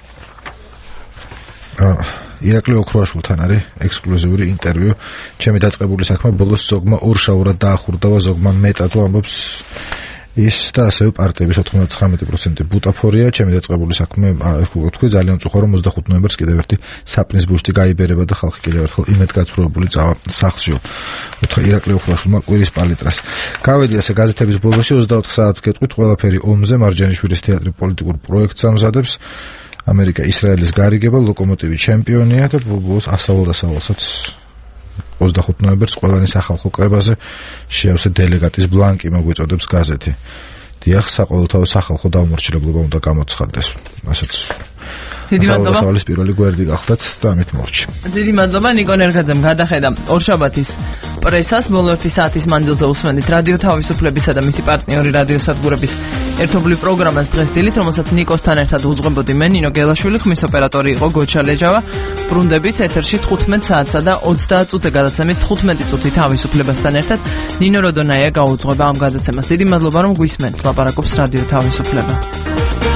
ირაკლი ოქროაშვილთან არის ექსკლუზიური ინტერვიუ. ჩემი დაწყებული საქმე ბოლოს ზოგმა ორშაურად დაახურდა, ზოგმა მეტად ამბობს ის და ასევე პარტიების 99% ბუტაფორია. ჩემი დაწყებული საქმე თქვი ძალიან წუხარ რომ 25 ნოემბერს კიდევ ერთი საპნის ბუშტი გაიბერება და ხალხი კიდევ ერთხელ იმედგაცრუებული წავა სახლშიო. უთხრა ირაკლი ოქროაშვილმა კვირის პალიტრას. გავედი ასე გაზეთების ბოლოში 24 საათს გეტყვით ყველაფერი ომზე. მარჯანიშვილის თეატრი პოლიტიკურ პროექტს ამზადებს. ამერიკა ისრაელის გარიგება, ლოკომოტივი ჩემპიონია და ბოლოს ასავალსაც 25 ნოემბერს ყველანი სახალხო კრებაზე შეავსე დელეგატის ბლანკი მოგვიწოდებს გაზეთი. დიახ, საყოველთაო სახალხო დაუმორჩილებლობა უნდა გამოცხადდეს. ასეც. დიდი მადლობა. სავალის პირველი გვერდი გახდათ და ამით მორჩი. დიდი მადლობა ნიკო ნერგაძემ გადახედა ორშაბათის პრესას ბოლო 1 საათის მანძილზე უსმენთ რადიო თავისუფლებისა და მისი პარტნიორი რადიო სადგურების ერთობლივ პროგრამას დღეს დილით, რომელსაც ნიკოსთან ერთად უძღვებოდი მე ნინო გელაშვილი, ხმის ოპერატორი იყო გოჩა ლეჯავა. ბრუნდებით ეთერში 15 საათსა და 30 წუთზე გადაცემით 15 წუთი თავისუფლებასთან ერთად. ნინო როდონაია გაუძღვება ამ გადაცემას. დიდი მადლობა რომ გვისმენთ. ლაპარაკობს რადიო თავისუფლება.